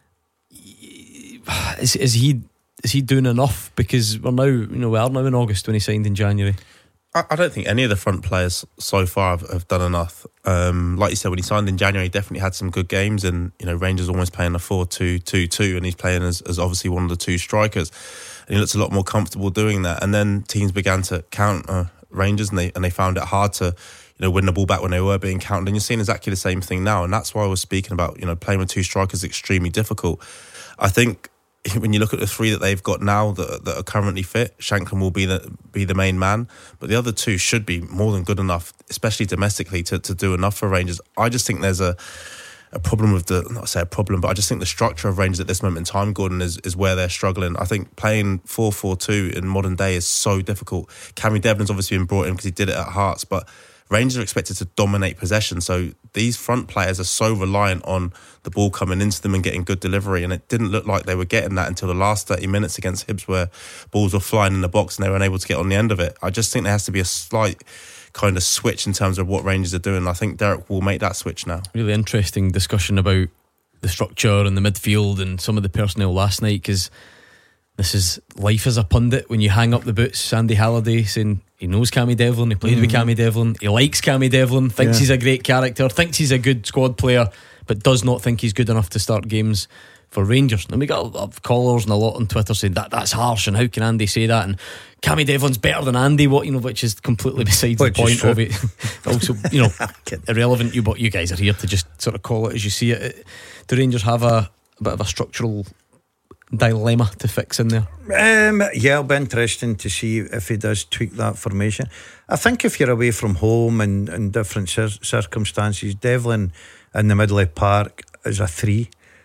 Is he doing enough? Because we are now in August when he signed in January. I don't think any of the front players so far have done enough. Like you said, when he signed in January, he definitely had some good games, and Rangers almost playing a 4-2-2-2, and he's playing as obviously one of the two strikers, and he looks a lot more comfortable doing that. And then teams began to counter Rangers, and they found it hard to win the ball back when they were being countered. And you're seeing exactly the same thing now, and that's why I was speaking about playing with two strikers is extremely difficult. I think when you look at the three that they've got now that are currently fit, Shanklin will be the main man, but the other two should be more than good enough, especially domestically, to do enough for Rangers. I just think there's a problem with I just think the structure of Rangers at this moment in time, Gordon, is where they're struggling. I think playing 4-4-2 in modern day is so difficult. Cameron Devlin's obviously been brought in because he did it at Hearts, but Rangers are expected to dominate possession, so these front players are so reliant on the ball coming into them and getting good delivery, and it didn't look like they were getting that until the last 30 minutes against Hibs, where balls were flying in the box and they were unable to get on the end of it. I just think there has to be a slight kind of switch in terms of what Rangers are doing. I think Derek will make that switch now. Really interesting discussion about the structure and the midfield and some of the personnel last night, because this is life as a pundit when you hang up the boots. Andy Halliday saying he knows Cammy Devlin, he played with Cammy Devlin, he likes Cammy Devlin, thinks he's a great character, thinks he's a good squad player, but does not think he's good enough to start games for Rangers. And we got a lot of callers and a lot on Twitter saying that's harsh, and how can Andy say that, and Cammy Devlin's better than Andy, which is completely besides the point of it. Also, irrelevant. You guys are here to just sort of call it as you see it. Do Rangers have a bit of a structural dilemma to fix in there? It'll be interesting to see if he does tweak that formation. I think if you're away from home and in different circumstances, Devlin in the middle of the park is a 3.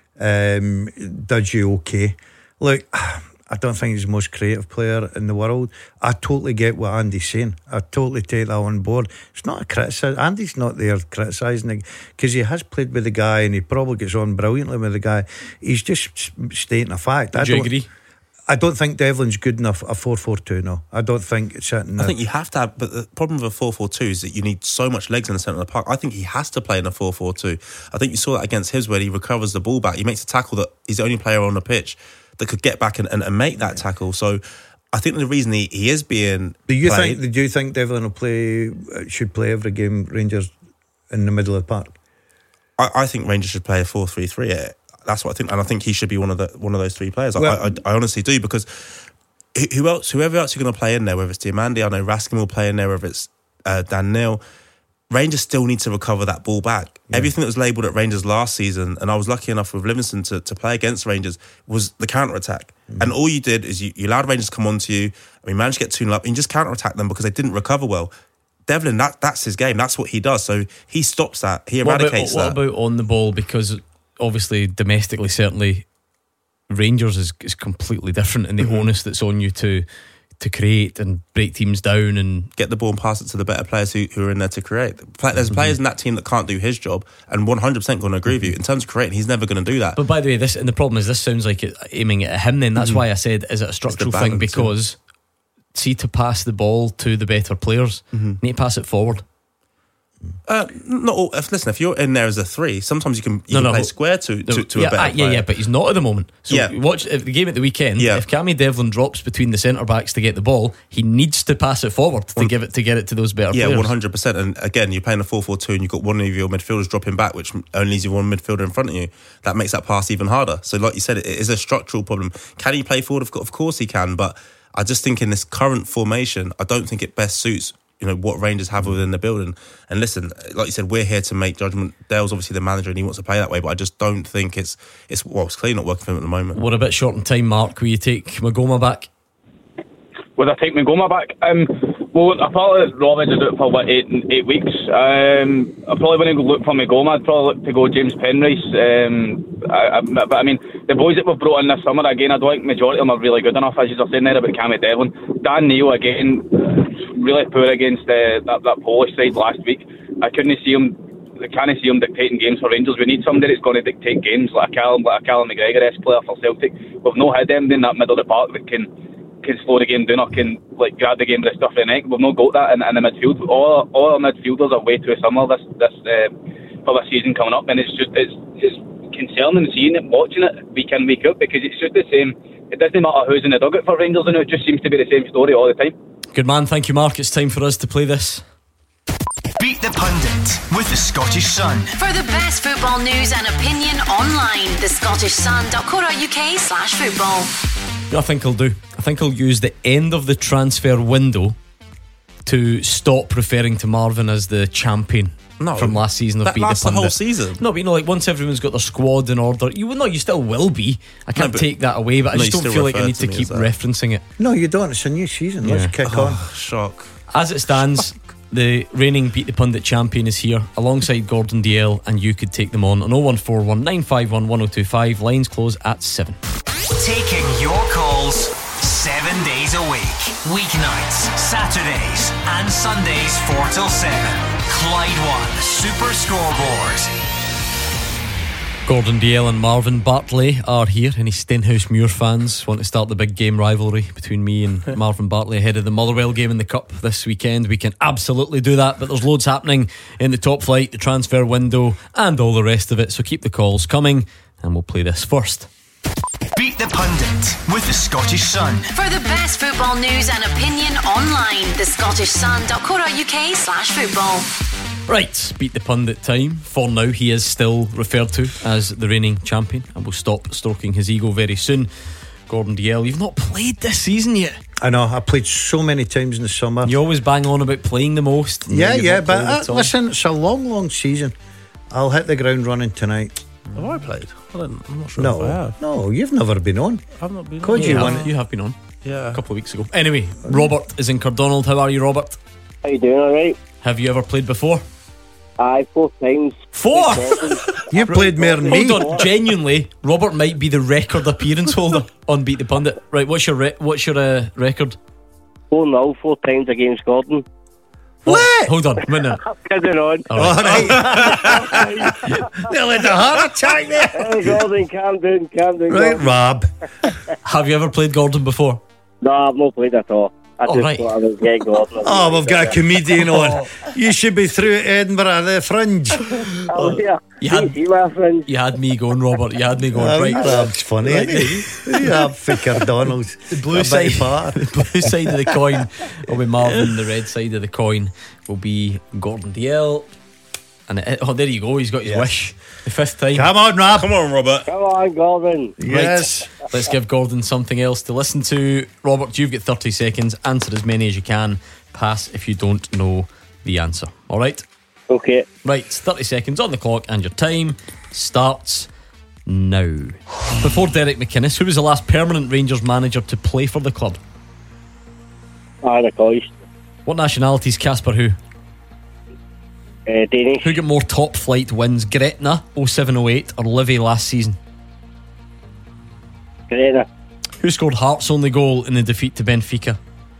Does you okay. Look, I don't think he's the most creative player in the world. I totally get what Andy's saying. I totally take that on board. It's not a criticism. Andy's not there criticising, because he has played with the guy and he probably gets on brilliantly with the guy. He's just stating a fact. Do you agree? I don't think Devlin's good enough a 4-4-2. No, I don't think it's sitting. I think you have to have, but the problem with a 4-4-2 is that you need so much legs in the centre of the park. I think he has to play in a 4-4-2. I think you saw that against Hibs, where he recovers the ball back, he makes a tackle that he's the only player on the pitch that could get back and make that tackle. So I think the reason he is being do you think Devlin should play every game Rangers in the middle of the park? I think Rangers should play a 4-3-3. That's what I think, and I think he should be one of those three players. I honestly do, because whoever else you're going to play in there, whether it's Diamandi, I know Raskin will play in there, whether it's Dan Neil, Rangers still need to recover that ball back. Everything that was labelled at Rangers last season, and I was lucky enough with Livingston to play against Rangers, was the counter-attack. And all you did is you allowed Rangers to come on to you, and we managed to get 2-0 up, and you just counter-attack them because they didn't recover well. Devlin, that's his game, that's what he does, so he stops that, he eradicates that. What about on the ball? Because obviously domestically, certainly Rangers is completely different in the onus that's on you to to create and break teams down and get the ball and pass it to the better players who are in there to create. There's players in that team that can't do his job, and 100% going to agree with you. In terms of creating, he's never going to do that. But by the way, the problem is this sounds like it aiming at him then. That's why I said, is it a structural thing? Because see, to pass the ball to the better players, you need to pass it forward. Not all, if you're in there as a 3, sometimes you can play square to a better player. But he's not at the moment. So watch the game at the weekend. If Cammy Devlin drops between the centre backs to get the ball, he needs to pass it forward to get it to those better players. 100%. And again, you're playing a 4-4-2 and you've got one of your midfielders dropping back, which only leaves you one midfielder in front of you. That makes that pass even harder. So like you said, it is a structural problem. Can he play forward? Of course he can, but I just think in this current formation, I don't think it best suits what Rangers have within the building. And listen, like you said, we're here to make judgment. Dale's obviously the manager and he wants to play that way, but I just don't think it's clearly not working for him at the moment. We're a bit short on time, Mark. Will you take Magoma back? Would I take Magoma back? Well, I probably Robins is out for what, 8 weeks. I probably wouldn't go look for Magoma. I'd probably look to go James Penrice. But I mean, the boys that we've brought in this summer, again, I don't think majority of them are really good enough, as you were saying there about Cammy Devlin. Dan Neil, again, really poor against that Polish side last week. I can't see him dictating games for Rangers. We need somebody that's going to dictate games, like a Callum McGregor-esque player for Celtic. We've not had them in that middle of the park that can slow the game down or can grab the game by the stuff of the neck. We've not got that in the midfield. All our midfielders are way too similar this for this season coming up, and it's concerning seeing it, watching it week in, week out, because it's just the same. It doesn't matter who's in the dugout for Rangers, and it just seems to be the same story all the time. Good man, thank you, Mark. It's time for us to play this. Beat the Pundit with the Scottish Sun. For the best football news and opinion online, thescottishsun.co.uk/football. I think I'll do. I think I'll use the end of the transfer window to stop referring to Marvin as the champion from last season of Beat the Pundit. The whole season. No, but once everyone's got their squad in order, you still will be. I can't take that away, but I just don't feel like I need to keep referencing it. No, you don't. It's a new season. Let's kick on. Shock. As it stands, the reigning Beat the Pundit champion is here alongside Gordon DL, and you could take them on 0141 951 1025. Lines close at 7. Taking your calls 7 days a week. Weeknights, Saturdays and Sundays 4 till 7. Clyde One Super Scoreboard. Gordon DL and Marvin Bartley are here. Any Stenhouse Muir fans want to start the big game rivalry between me and Marvin Bartley ahead of the Motherwell game in the Cup this weekend? We can absolutely do that, but there's loads happening in the top flight, the transfer window and all the rest of it, so keep the calls coming and we'll play this first. Beat the Pundit with the Scottish Sun. For the best football news and opinion online, thescottishsun.co.uk/football. Right, Beat the Pundit time. For now, he is still referred to as the reigning champion, and will stop stroking his ego very soon. Gordon DL, you've not played this season yet. I know, I played so many times in the summer. You always bang on about playing the most. Yeah, but listen, it's a long season. I'll hit the ground running tonight. Have I played? I'm not sure if I have. No, you've never been on. I've not been on. You have been on. Yeah. A couple of weeks ago. Anyway, Robert is in Cardonald. How are you, Robert? How you doing? Alright. Have you ever played before? 4 times. 4? You played more than me. Hold on, genuinely, Robert might be the record appearance holder on Beat the Pundit. Right, what's your record? 4-0, 4 times against Gordon. What? Hold on, a minute. Kidding on. Alright. Nearly had a heart attack there. Hey, Gordon, calm down. Right, Rob. Have you ever played Gordon before? No, I've not played at all. I just right. thought I was getting Gordon. Oh, we've got a comedian on. You should be through at Edinburgh, the Fringe. Oh, yeah. You had me going, Robert. You had me going. Right, Rob's funny, isn't he? Yeah, Ficker Donald's. The blue side of the coin will be Marvin. The red side of the coin will be Gordon DL. And there you go. He's got his wish. The 5th time. Come on, Rob. Come on, Robert. Come on, Gordon. Yes. Right. Let's give Gordon something else to listen to. Robert, you've got 30 seconds. Answer as many as you can. Pass if you don't know the answer. All right? Okay. Right, 30 seconds on the clock, and your time starts now. Before Derek McInnes, who was the last permanent Rangers manager to play for the club? Arne Coist. What nationality is Casper who? Danish. Who got more top flight wins, Gretna 07-08 or Livy last season? Gretna. Who scored Hearts' only goal in the defeat to Benfica?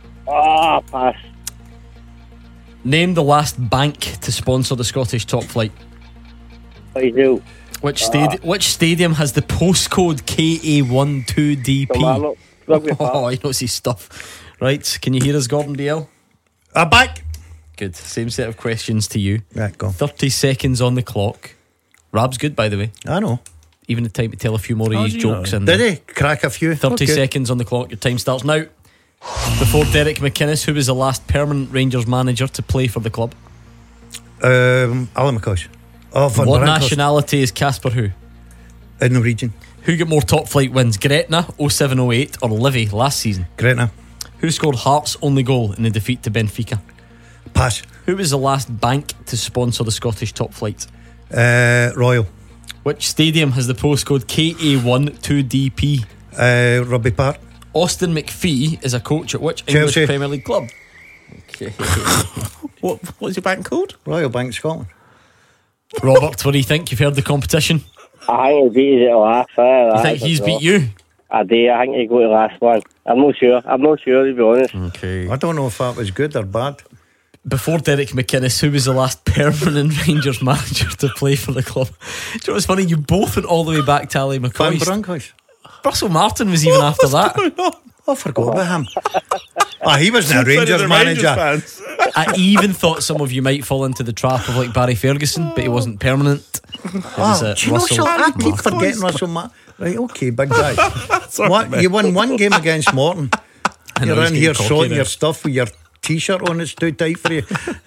Pass. Name the last bank to sponsor the Scottish top flight. Clydesdale. Which stadium has the postcode KA12DP? Kilmarnock. Rugby Park. Oh, he knows his stuff. Right, can you hear us, Gordon DL? Back. Good. Same set of questions to you. Right, go. 30 seconds on the clock. Rab's good, by the way. I know. Even the time to tell a few more of his jokes in Did there. he? Crack a few. 30 Okay. seconds on the clock. Your time starts now. Before Derek McInnes, who was the last permanent Rangers manager to play for the club? Alan McCosh. Oh, Van What Bronckhorst. nationality is Casper Who? In the region. Who got more top flight wins, Gretna 07-08 or Livy last season? Gretna. Who scored Hearts' only goal in the defeat to Benfica? Pass. Who was the last bank to sponsor the Scottish top flight? Royal. Which stadium has the postcode KA12DP? Rugby Park. Austin McPhee is a coach at which Chelsea. English Premier League club? Okay. What's your bank called? Royal Bank Scotland. Robert, what do you think? You've heard the competition. I think he beat us at last. You think he's beat you? I do. I think he got the last one. I'm not sure, to be honest. Okay. I don't know if that was good or bad. Before Derek McInnes, who was the last permanent Rangers manager to play for the club? Do you know what's funny? You both went all the way back to Ali Van McCoy. Bronckhorst. Russell Martin was even after that. I forgot about him. He wasn't a Rangers manager. I even thought some of you might fall into the trap of like Barry Ferguson, but he wasn't permanent. It was, Do you know Russell something? I keep Martin. forgetting Russell Martin. Right, okay, big guy. Sorry, What? mate. You won one game against Morton. I know You're he's in here getting cocky sorting there. your stuff with your t-shirt on. It's too tight for you.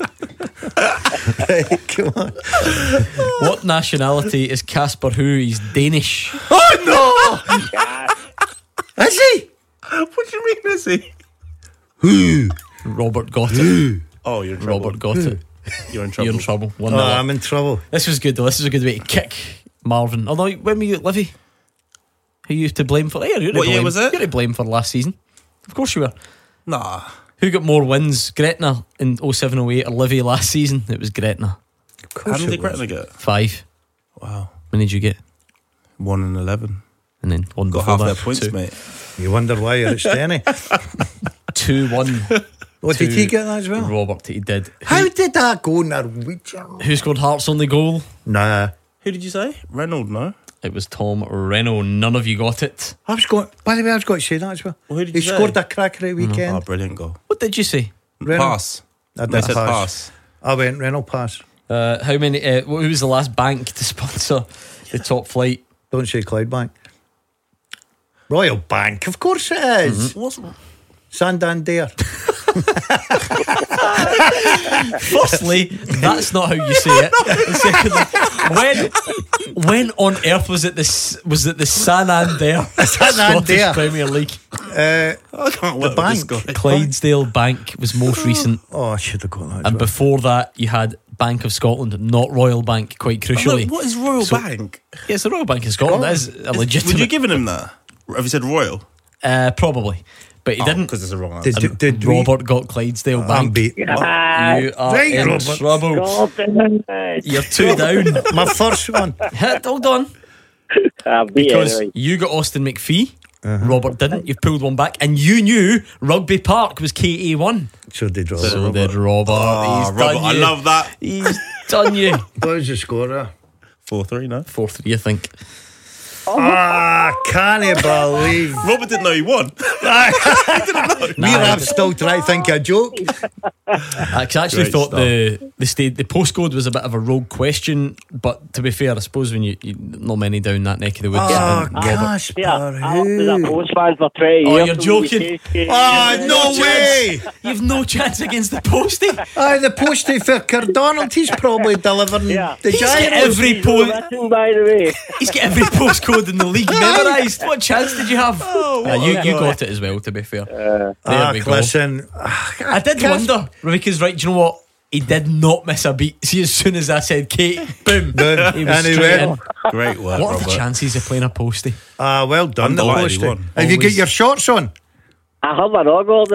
Right, come on. What nationality is Casper Who? He's Danish. Oh no! Is he? What do you mean, is he? Who? Robert got it. Oh, you're in trouble. Robert got it. You're in trouble. You're in trouble. 1-0 Oh, up. I'm in trouble. This was good though. This is a good way to kick Marvin. Although when were you at Livy? Who you to blame for? Yeah, you're to What year blame. was it? You're to blame for last season. Of course you were. Nah. Who got more wins, Gretna in 07-08 or Livy last season? It was Gretna. How many did Gretna get? 5. Wow. When did you get? 1 and 11. And then one Got before half that. their points, 2. mate. You wonder why you're at Stenny. 2-1. What did he get that as well? Robert, he did. How did that go, Norwegian? Who scored Hearts' only goal? Nah. Who did you say? Reynolds, no? It was Tom Reno. None of you got it. By the way, I was going to say that as well. Well, who did He you say? scored a cracker at weekend. Oh, brilliant goal. What did you say? Reynolds. Pass. I They did said pass. pass. I went Reynolds pass. How many? Who was the last bank to sponsor the top flight? Don't say Clydebank. Royal Bank, of course it is. What's Santander. Firstly, that's not how you say it. And secondly, when on earth was it the Santander Scottish Premier League? I can't work the with this bank. guy. Clydesdale Bank was most recent, Oh, I should have got that. and before that you had Bank of Scotland, not Royal Bank. Quite crucially, What is Royal Bank? yeah, it's the Royal Bank of Scotland. That is a legitimate. Would you given him that? Have you said Royal? Probably, but he didn't. Because it's a wrong answer. Did we? Robert got Clydesdale I'm Bank. beat. You are Right, in Robert. trouble. You're 2 down. My first one. Hold on. I beat Because anyway. you got Austin McPhee, Robert didn't. You've pulled one back, and you knew Rugby Park was KA1. So did Robert. So did Robert. Oh, He's Robert, done I you. love that. He's done you. What was the scorer? 4-3, no? 4-3, I think. Can't you believe? Robert didn't know he won. Me and I've still trying to think a joke. I actually Great thought stuff. the postcode was a bit of a rogue question, but to be fair, I suppose when you not many down that neck of the woods. Oh, and Robert. Casper. Yeah, I was a post fan for 20 years. Oh, you're joking. Oh, no way. You've no chance against the postie. Aye, the postie for Cardonald, he's probably delivering Yeah. the He's got gyros. every Listen, by the way. He's got every postcode in the league memorised. What chance did you have? You got it as well, to be fair. There we go. Listen, I did wonder, because, right, do you know what? He did not miss a beat. See, as soon as I said Kate, boom, Boom. he was And he straight in. went. Great work, What are Robert. the chances of playing a postie? well done, I'm the delighted he postie. won. Have you got Always. your shorts on? I have a dog order.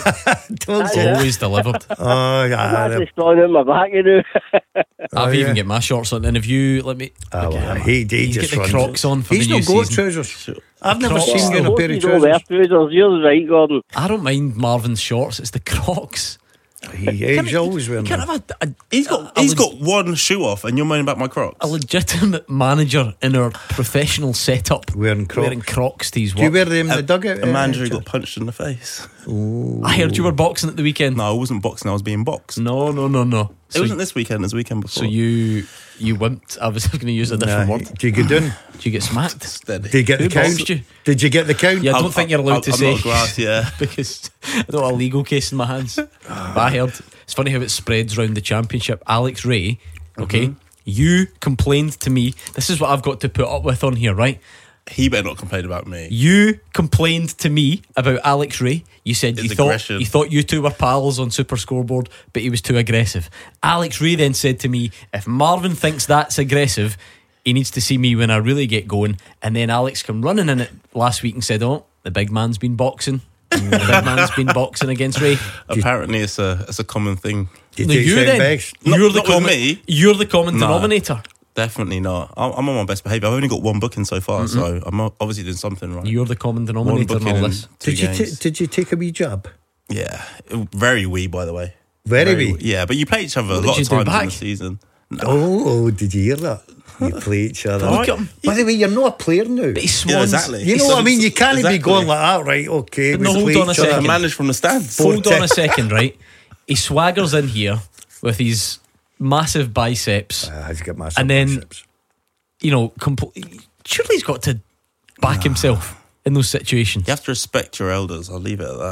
Always delivered. Oh, I'm yeah. actually strong in my back, you know. I've even get my shorts on. And if you let me, He he's just get the runs Crocs on for He's the new not got season. trousers. I've never Crocs. seen you in a pair of You don't wear trousers. trousers. You're right, Gordon. I don't mind Marvin's shorts. It's the Crocs. He's always wearing Can't them. have He's got one shoe off, and you're moaning about my Crocs. a legitimate manager in our professional setup Wearing Crocs. to his work. Do you wear them in the dugout? A manager who got punched in the face. I heard you were boxing at the weekend. No, I wasn't boxing. I was being boxed. No. It wasn't this weekend. It was the weekend before. So you wimped. I was going to use a different word. Do you get done? Did you get smacked? Steady. Did you get Who the count? boxed you? Did you get the count? Yeah, I don't think you're allowed to I'm say. not a glass, yeah. Because I don't have a legal case in my hands. But I heard it's funny how it spreads around the championship. Alex Ray, okay, you complained to me. This is what I've got to put up with on here, right? He better not complain about me. You complained to me about Alex Ray. You said His you thought aggression. you two were pals on Super Scoreboard, but he was too aggressive. Alex Ray then said to me, if Marvin thinks that's aggressive, he needs to see me when I really get going. And then Alex came running in it last week and said, oh, the big man's been boxing. The big man's been boxing against Ray. Apparently, it's a common thing. Did No, you you take then. bags? You're the not with common. me. You're the common No. denominator. Definitely not. I'm on my best behaviour. I've only got one booking so far, so I'm obviously doing something right. You're the common One denominator in booking all in this. 2 games. Did you take a wee jab? Yeah, very wee, by the way. Very wee. Yeah, but you play each other a What lot did of you do times in back? the season. Oh, did you hear that? You play each other. Look at him. By the way, you're not a player now. But he swans. Yeah, exactly. You know what I mean? You can't Exactly. be going like that, right? Okay, But we no, hold play on a each other. second. Managed from the stands. Hold on a second, right? He swaggers in here with his massive biceps, He's got massive and then biceps. you know, surely he's got to back himself in those situations. You have to respect your elders. I'll leave it at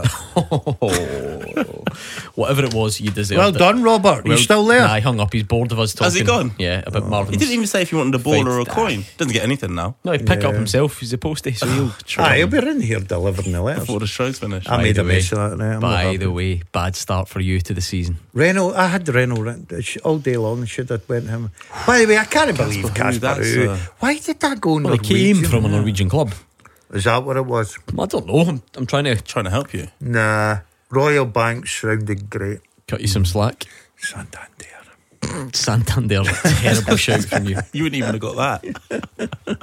that. Whatever it was, you deserved Well it. done, Robert. You still there? Nah, he hung up. He's bored of us talking. Has he gone? Yeah, about Marvin. He didn't even say if he wanted a ball or a Fight. coin. Doesn't get anything now. No, he'd pick up himself. He's supposed to, so he'll try. He'll be in here delivering the letters. Before the show's finished. I made the a mess of that now. I'm not By happy. the way, bad start for you to the season. Renault, I had Renault all day long. Should have went him. By the way, I can't believe Casper. that's, Who. Why did that go Well, he Norwegian? came from a Norwegian club. Is that what it was? I don't know. I'm trying to Trying to help you. Nah. Royal Bank sounded great. cut you some slack. Santander. Santander's a terrible shout from you. You wouldn't even have got that.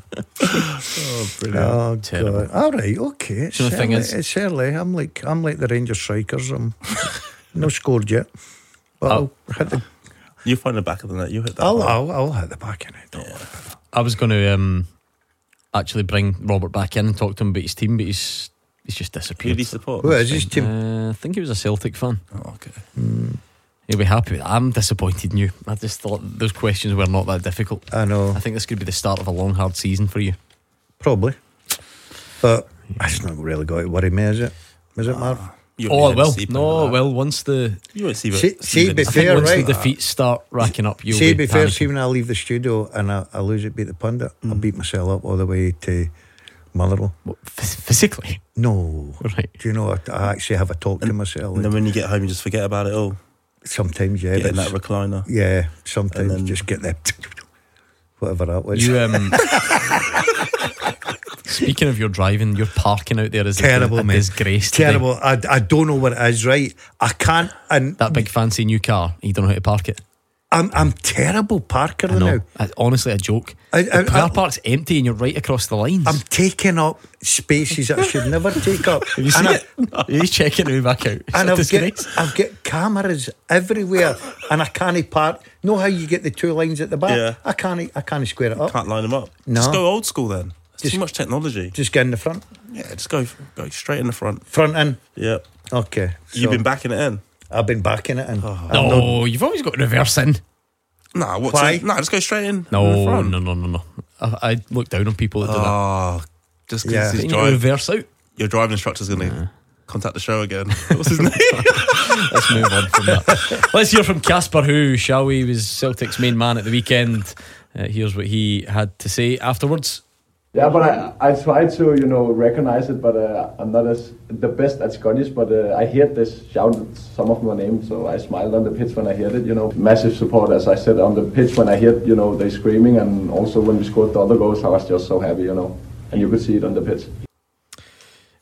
Oh, Terrible. God. All right, okay. It's So the thing early. is- It's early. I'm like the Rangers strikers. I'm no scored yet. But Oh. I'll hit the. You find the back of the net. You hit that. I'll hit the back in it. I was going to actually bring Robert back in and talk to him about his team, but he's just Who disappeared. do you support? Who is his team? I think he was a Celtic fan. Oh, okay. He'll be happy with that. I'm disappointed in you. I just thought those questions were not that difficult. I know. I think this could be the start of a long, hard season for you. Probably. But that's not really got to worry me, is it? Is it, Marv? You Oh, won't it will. see No, that. it will. Once the You won't see. See, be I think fair, once right? the defeats start racking up, you'll See, be be fair, panicking. see when I leave the studio and I lose it, beat the pundit, I'll beat myself up all the way to Motherwell. What, physically, No. right? Do you know, I actually have a talk to myself. And then when you get home, you just forget about it all. Sometimes, yeah. Get in but that recliner. yeah, sometimes And then- just get that, whatever that was. You speaking of your driving, your parking out there is Terrible, a mate. disgrace. today. Terrible. I don't know what it is, right? I can't, and That big fancy new car, you don't know how to park it. I'm terrible parker I know. now. Honestly, a joke. I- The car park's empty and you're right across the lines. I'm taking up spaces that I should never take up. Have you seen it? He's checking me back out. It's And a I've disgrace. got cameras everywhere, and I can't park. Know how you get the two lines at the back? Yeah. I can't square it up. Can't line them up. No. Just go old school then. It's Just- too much technology. Just get in the front, Yeah, just go straight in the front. front in. Yeah. Okay, You've so been backing it in. I've been backing it in. No, you've always got reverse in. Nah, what's Why? it? Nah, just go straight in. No, in the front. no. I look down on people that do that. Oh, just Yeah. because Then you reverse out. your driving instructor's going to contact the show again. What's his name? Let's move on from that. Let's hear from Casper, who, shall we, was Celtic's main man at the weekend. Here's what he had to say afterwards. Yeah, but I try to, recognize it, but I'm not as the best at Scottish, but I heard this shout some of my name, so I smiled on the pitch when I heard it, Massive support, as I said, on the pitch when I heard, they screaming, and also when we scored the other goals, I was just so happy, and you could see it on the pitch.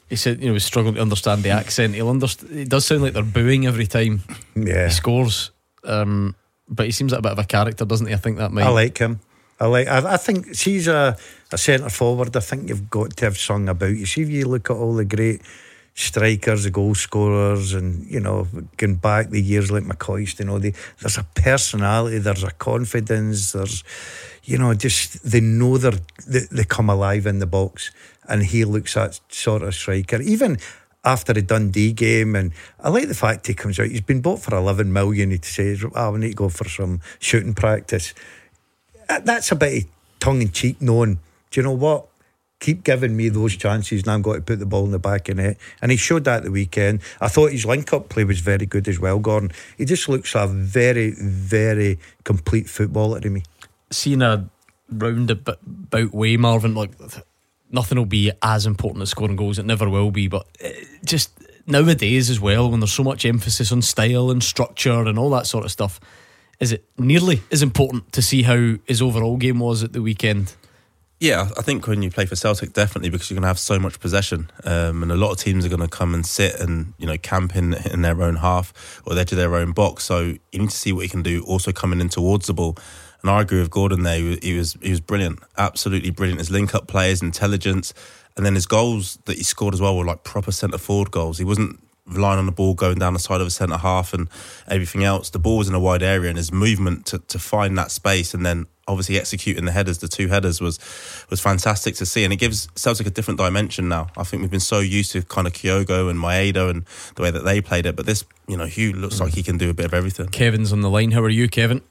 He said, he was struggling to understand the accent. It does sound like they're booing every time he scores. But he seems like a bit of a character, doesn't he? I think that might. I like him. I think she's a centre forward. I think you've got to have sung about. You see, if you look at all the great strikers, the goal scorers, and going back the years like McCoist, there's a personality, there's a confidence, there's just they know they come alive in the box, and he looks that sort of striker. Even after the Dundee game, and I like the fact he comes out, he's been bought for 11 million. He says, we need to go for some shooting practice. That's a bit of tongue-in-cheek knowing, do you know what? Keep giving me those chances and I'm going to put the ball in the back of the net. And he showed that the weekend. I thought his link-up play was very good as well, Gordon. He just looks a very, very complete footballer to me. Seeing a roundabout way, Marvin, like nothing will be as important as scoring goals. It never will be. But just nowadays as well, when there's so much emphasis on style and structure and all that sort of stuff, is it nearly as important to see how his overall game was at the weekend? Yeah, I think when you play for Celtic, definitely, because you're going to have so much possession, and a lot of teams are going to come and sit and camp in their own half or the edge of their own box. So you need to see what he can do also coming in towards the ball. And I agree with Gordon there. He was brilliant, absolutely brilliant. His link-up play, his intelligence, and then his goals that he scored as well were like proper centre-forward goals. He wasn't relying on the ball going down the side of a centre-half and everything else. The ball was in a wide area, and his movement to find that space and then obviously executing the two headers was fantastic to see. And it gives Celtic a different dimension now. I think we've been so used to kind of Kyogo and Maeda and the way that they played it, but this, Hugh looks like he can do a bit of everything. Kevin's on the line. How are you, Kevin?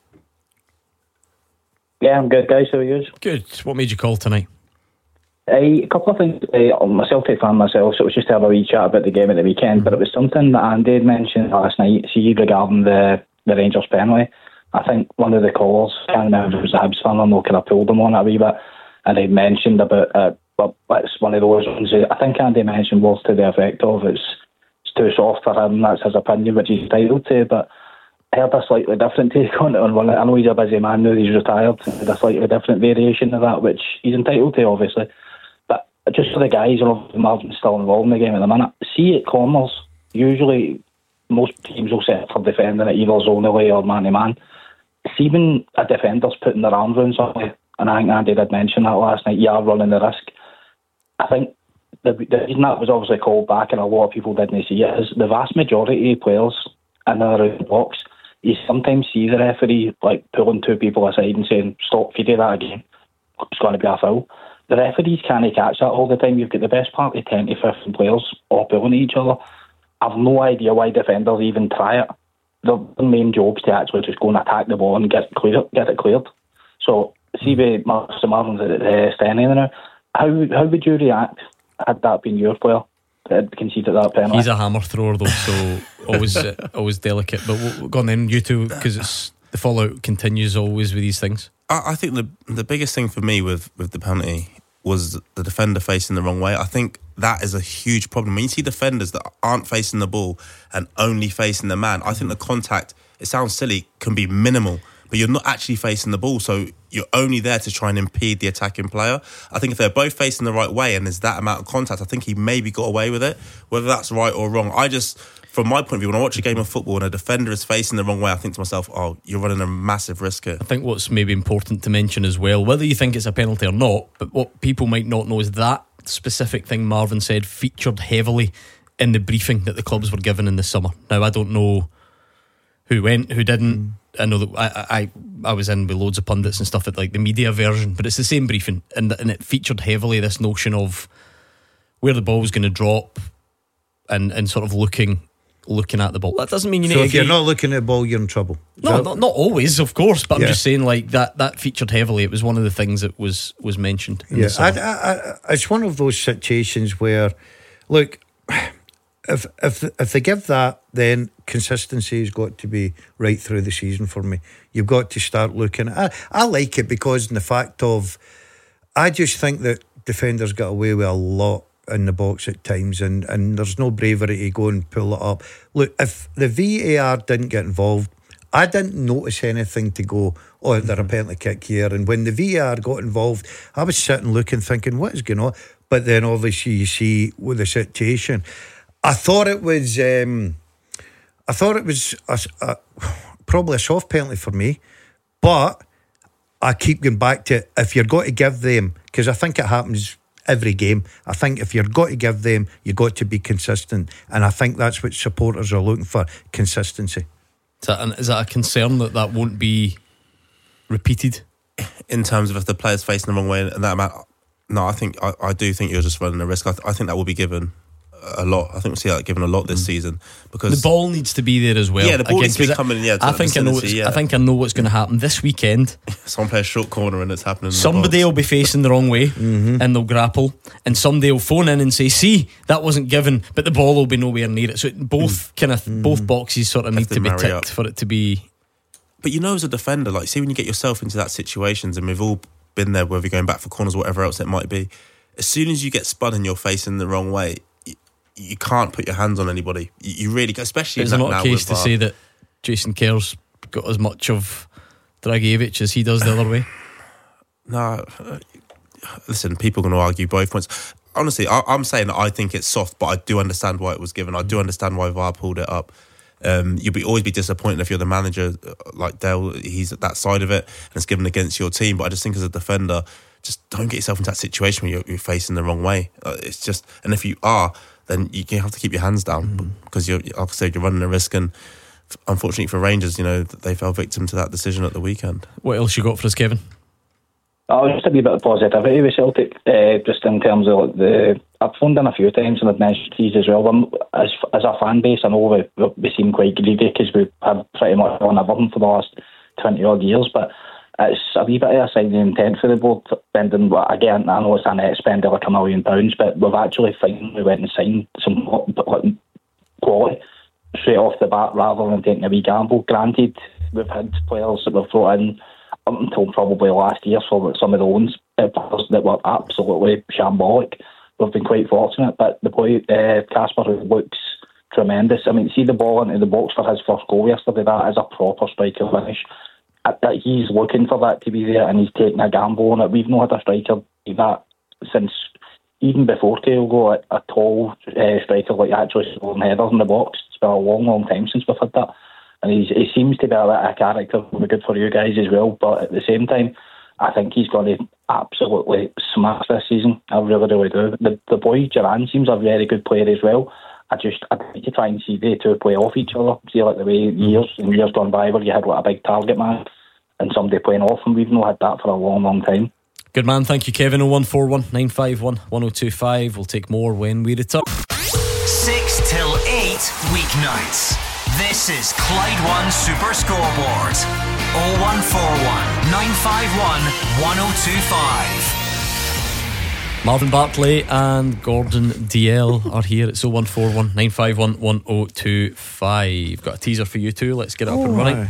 Yeah, I'm good, guys. How are you? Good. What made you call tonight? A couple of things. I'm a Celtic fan myself, so it was just to have a wee chat about the game at the weekend, but it was something that Andy had mentioned last night, regarding the Rangers penalty. I think one of the callers, I can't remember if it was a Hibs fan or not, kind of pulled him on it a wee bit, and he mentioned about it's one of those ones. I think Andy mentioned words to the effect of it's too soft for him, that's his opinion, which he's entitled to, but I heard a slightly different take on it. I know he's a busy man now, he's retired, a slightly different variation of that, which he's entitled to, obviously. But just for the guys, Marvin's still involved in the game at the minute, see at corners, usually most teams will set for defending it either zonally or man-to-man. See when a defender's putting their arms around somebody, and I think Andy did mention that last night, you are running the risk. I think the reason that was obviously called back and a lot of people didn't see it is the vast majority of players in and around the box, you sometimes see the referee like pulling two people aside and saying, stop, if you do that again, it's going to be a foul. The referees can't catch that all the time. You've got the best part of 10 to 15 players all pulling at each other. I've no idea why defenders even try it. Their main job's to actually just go and attack the ball and get it cleared. So, see with Marvin's at Stenny now, how would you react had that been your player that had conceded that penalty? He's a hammer thrower though, so always delicate. But we'll go on then, you two, because it's the fallout continues always with these things. I think the biggest thing for me with the penalty was the defender facing the wrong way. I think that is a huge problem. When you see defenders that aren't facing the ball and only facing the man, I think the contact, it sounds silly, can be minimal, but you're not actually facing the ball, so you're only there to try and impede the attacking player. I think if they're both facing the right way and there's that amount of contact, I think he maybe got away with it. Whether that's right or wrong, from my point of view, when I watch a game of football and a defender is facing the wrong way, I think to myself, oh, you're running a massive risk here. I think what's maybe important to mention as well, whether you think it's a penalty or not, but what people might not know is that specific thing Marvin said featured heavily in the briefing that the clubs were given in the summer. Now, I don't know who went, who didn't. I know that I was in with loads of pundits and stuff at like the media version, but it's the same briefing, and it featured heavily this notion of where the ball was going to drop and sort of looking at the ball. That doesn't mean you need to. So if you're not looking at the ball, you're in trouble. No, not always, of course, but I'm just saying like that featured heavily. It was one of the things that was mentioned. It's one of those situations where, look, if they give that, then consistency has got to be right through the season for me. You've got to start looking at. I like it because in the fact of, I just think that defenders get away with a lot in the box at times, and there's no bravery to go and pull it up. Look, if the VAR didn't get involved, I didn't notice anything to go, oh, there's a penalty kick here. And when the VAR got involved, I was sitting looking thinking, what is going on? but then obviously you see with the situation. I thought it was probably a soft penalty for me, but I keep going back to, if you're going to give them, because I think it happens every game, I think if you're going to give them, you've got to be consistent, and I think that's what supporters are looking for, consistency. Is that a concern that won't be repeated? In terms of if the player's facing the wrong way and that amount, no, I do think you're just running a risk. I think that will be given a lot. I think we'll see that given a lot this season, because the ball needs to be there as well. Yeah, the ball needs to be coming in. Yeah, I think I know what's going to happen this weekend. Someone plays short corner and it's happening. Somebody will be facing the wrong way and they'll grapple, and somebody will phone in and say, "See, that wasn't given," but the ball will be nowhere near it. So both both boxes sort of need to be ticked up for it to be. But you know, as a defender, like, see, when you get yourself into that situations, and we've all been there, whether you're going back for corners or whatever else it might be, as soon as you get spun and you're facing the wrong way, you can't put your hands on anybody. You really, especially It's not a case to say that Jason Kerr's got as much of Dragicevic as he does the other way. No, listen, people are going to argue both points. Honestly, I'm saying that I think it's soft, but I do understand why it was given. I do understand why VAR pulled it up. You'll always be disappointed if you're the manager like Dale, he's at that side of it and it's given against your team. But I just think as a defender, just don't get yourself into that situation where you're facing the wrong way. It's just, and if you are, then you have to keep your hands down because you're, like I said, you're running a risk. And unfortunately for Rangers, you know, they fell victim to that decision at the weekend. What else you got for us, Kevin? Just a wee bit of positivity with Celtic, just in terms of I've phoned in a few times and I've mentioned these as well. As a fan base, I know we seem quite greedy because we have pretty much won everything for the last 20 odd years, but it's a wee bit of a sign of intent for the board spending. Again, I know it's a net spend of like £1 million, but we've actually finally went and signed some quality straight off the bat rather than taking a wee gamble. Granted, we've had players that we've brought in up until probably last year for some of the loans players that were absolutely shambolic. We've been quite fortunate, but the boy Casper looks tremendous. I mean, see the ball into the box for his first goal yesterday, that is a proper striker finish. That he's looking for that to be there and he's taking a gamble on it. We've not had a striker like that since even before Kyogo, a tall striker like actually scoring headers in the box. It's been a long time since we've had that. And he seems to be a character will be good for you guys as well. But at the same time, I think he's going to absolutely smash this season. I really do. The boy Duran seems a very good player as well. I'd like to try and see they two play off each other. See, like the way years gone by where you had like a big target man and somebody playing off, and we've not had that for a long time. Good man, thank you, Kevin. 0141 951 1025. We'll take more when we return. 6 till 8 weeknights. This is Clyde One Super Scoreboard. 0141 951 1025. Marvin Bartley and Gordon DL are here. It's 0141 951 1025. Got a teaser for you too. Let's get it up and running.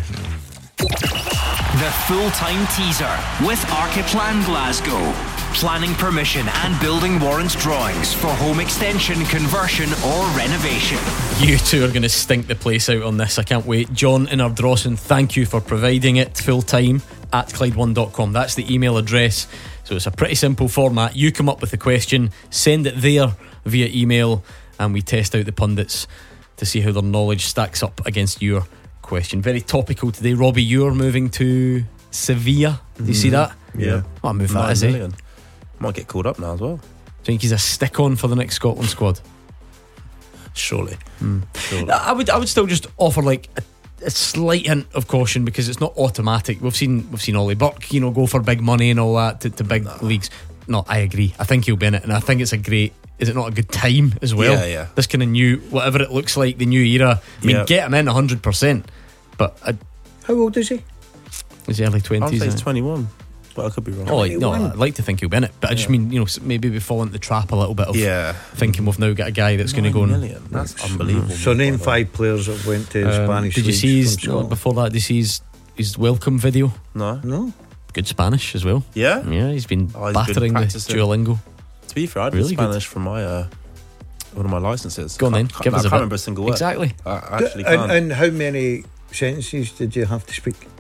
The full-time teaser with Archiplan Glasgow. Planning permission and building warrants drawings for home extension, conversion or renovation. You two are going to stink the place out on this. I can't wait. John in Ardrossan, thank you for providing it full-time at Clyde1.com. That's the email address. So it's a pretty simple format. You come up with the question, send it there via email, and we test out the pundits to see how their knowledge stacks up against your question. Very topical today. Robbie, you're moving to Sevilla. Do you see that? Yeah. What a move that is, eh? Might get called up now as well. Do you think he's a stick-on for the next Scotland squad? Surely. I would still just offer like a slight hint of caution because it's not automatic. We've seen Ollie Burke, go for big money and all that to big leagues. No, I agree. I think he'll be in it, and I think it's a great. Is it not a good time as well? Yeah. This kind of new, whatever it looks like, the new era. I mean, get him in 100%. But how old is he? He's early 20s. I'd say he's 21. But I could be wrong. Oh, no, I'd like to think he'll be in it, but I just mean, maybe we fall into the trap a little bit of thinking we've now got a guy that's going to go and that's unbelievable. So name 5 players that went to Spanish. Did you see before that? Did you see his welcome video? No. Good Spanish as well. Yeah, he's been battering the Duolingo. To be fair, I did Spanish from my one of my licenses. Go on then, I can't remember a single word. Exactly. I actually can't. And how many sentences did you have to speak?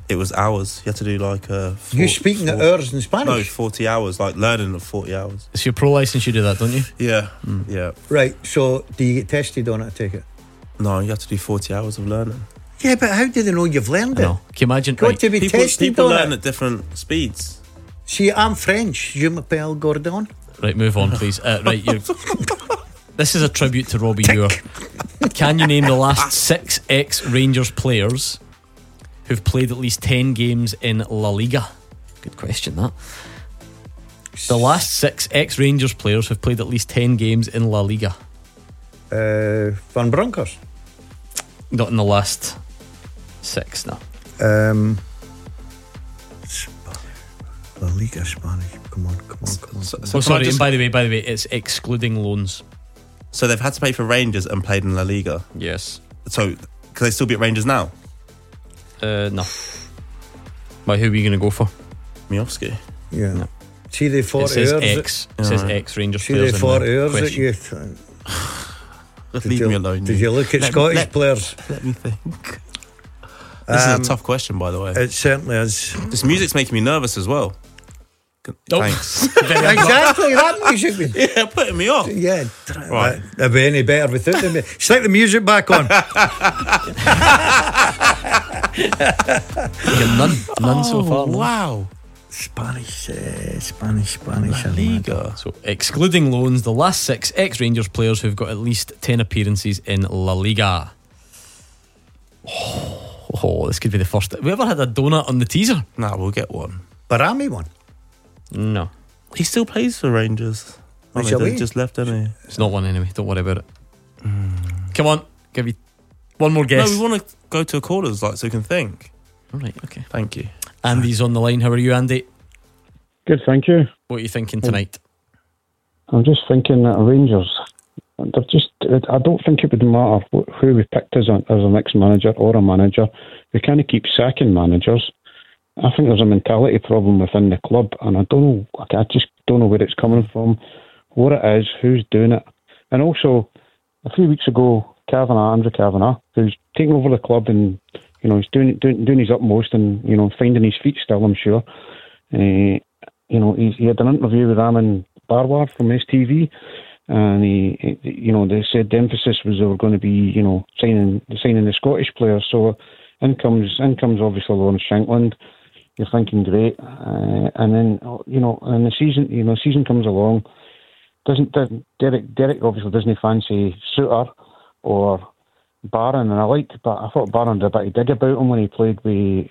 It was hours. You had to do like You speaking of hours in Spanish? No, 40 hours, like learning of 40 hours. It's your pro licence, you do that, don't you? Yeah, yeah. Right, so do you get tested on it, I take it? No, you have to do 40 hours of learning. Yeah, but how do they know you've learned it? Can you imagine? Got to be tested people on learn it. at different speeds. See, I'm French. Je m'appelle Gordon. Right, move on, please. Right, this is a tribute to Robbie Muir. Can you name the last 6 ex-Rangers players who've played at least 10 games in La Liga? Good question, that. The last 6 ex-Rangers players who've played at least 10 games in La Liga. Van Bronckhorst. Not in the last 6, no. La Liga Spanish. Come on. Sorry, and by the way, it's excluding loans. So they've had to pay for Rangers and played in La Liga? Yes. So, can they still be at Rangers now? No. Why, who are you going to go for? Miovski. Yeah. No. See the 40 it says hours. X. It says ex-Rangers See players the in 40 hours that question. you... Just leave me alone. Did you look at Scottish players? Let me think. This is a tough question, by the way. It certainly is. This music's making me nervous as well. Thanks. Exactly, that music. Yeah, putting me off. Yeah, right. It'd be any better without them. Stick the music back on. None so far. Wow. Spanish La Liga. So, excluding loans, the last 6 ex-Rangers players who've got at least 10 appearances in La Liga. Oh, this could be the first. Have we ever had a donut on the teaser? Nah, we'll get one. Barami one? No. He still plays for Rangers. Oh, they just left, didn't he? It's not one anyway. Don't worry about it. Come on, give you one more guess. No, we want to go to a callers, so we can think. All right, okay. Thank you. Andy's on the line. How are you, Andy? Good, thank you. What are you thinking tonight? I'm just thinking that Rangers, I don't think it would matter who we picked as a next manager or a manager. We kind of keep sacking managers. I think there's a mentality problem within the club, and I just don't know where it's coming from, what it is, who's doing it. And also, a few weeks ago, Andrew Kavanagh, who's taking over the club and he's doing his utmost and finding his feet still, I'm sure. He had an interview with Amin Barwar from STV, and they said the emphasis was they were going to be signing the Scottish players. So in comes obviously Lawrence Shankland. You're thinking great, and then and the season comes along. Derek obviously doesn't fancy Suter or Barron, and but I thought Barron did a bit of dig about him when he played with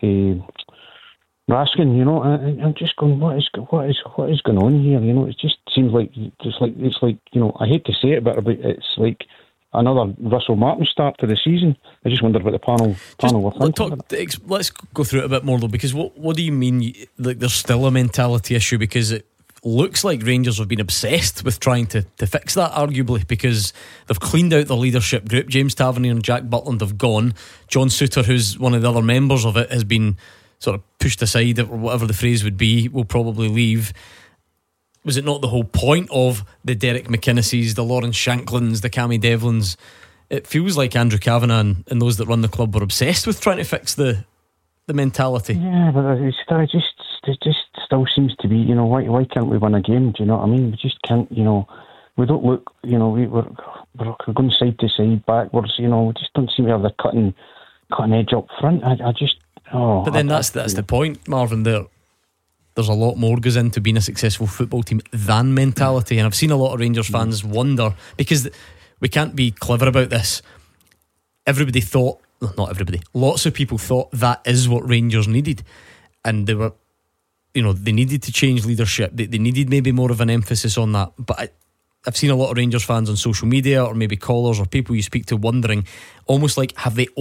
Raskin. And I'm just going, what is going on here? It just seems like it's like I hate to say it, but it's like another Russell Martin start to the season. I just wondered what the panel were thinking. Let's go through it a bit more though, because what do you mean? Like there's still a mentality issue, because it looks like Rangers have been obsessed with trying to fix that, arguably, because they've cleaned out the leadership group. James Tavernier and Jack Butland have gone. John Suter, who's one of the other members of it, has been sort of pushed aside, or whatever the phrase would be, will probably leave. Was it not the whole point of the Derek McInnes's, the Lawrence Shanklands, the Cammy Devlins? It feels like Andrew Kavanagh and those that run the club were obsessed with trying to fix the mentality. Yeah, but it just still seems to be, why can't we win a game? Do you know what I mean? We just can't, we don't look, we're going side to side, backwards, we just don't seem to have the cutting edge up front. But then that's the point, Marvin. There's a lot more goes into being a successful football team than mentality, and I've seen a lot of Rangers fans wonder, because we can't be clever about this. Everybody thought, not everybody, lots of people thought that is what Rangers needed, and they were, they needed to change leadership. They needed maybe more of an emphasis on that. But I've seen a lot of Rangers fans on social media, or maybe callers or people you speak to, wondering, almost like, have they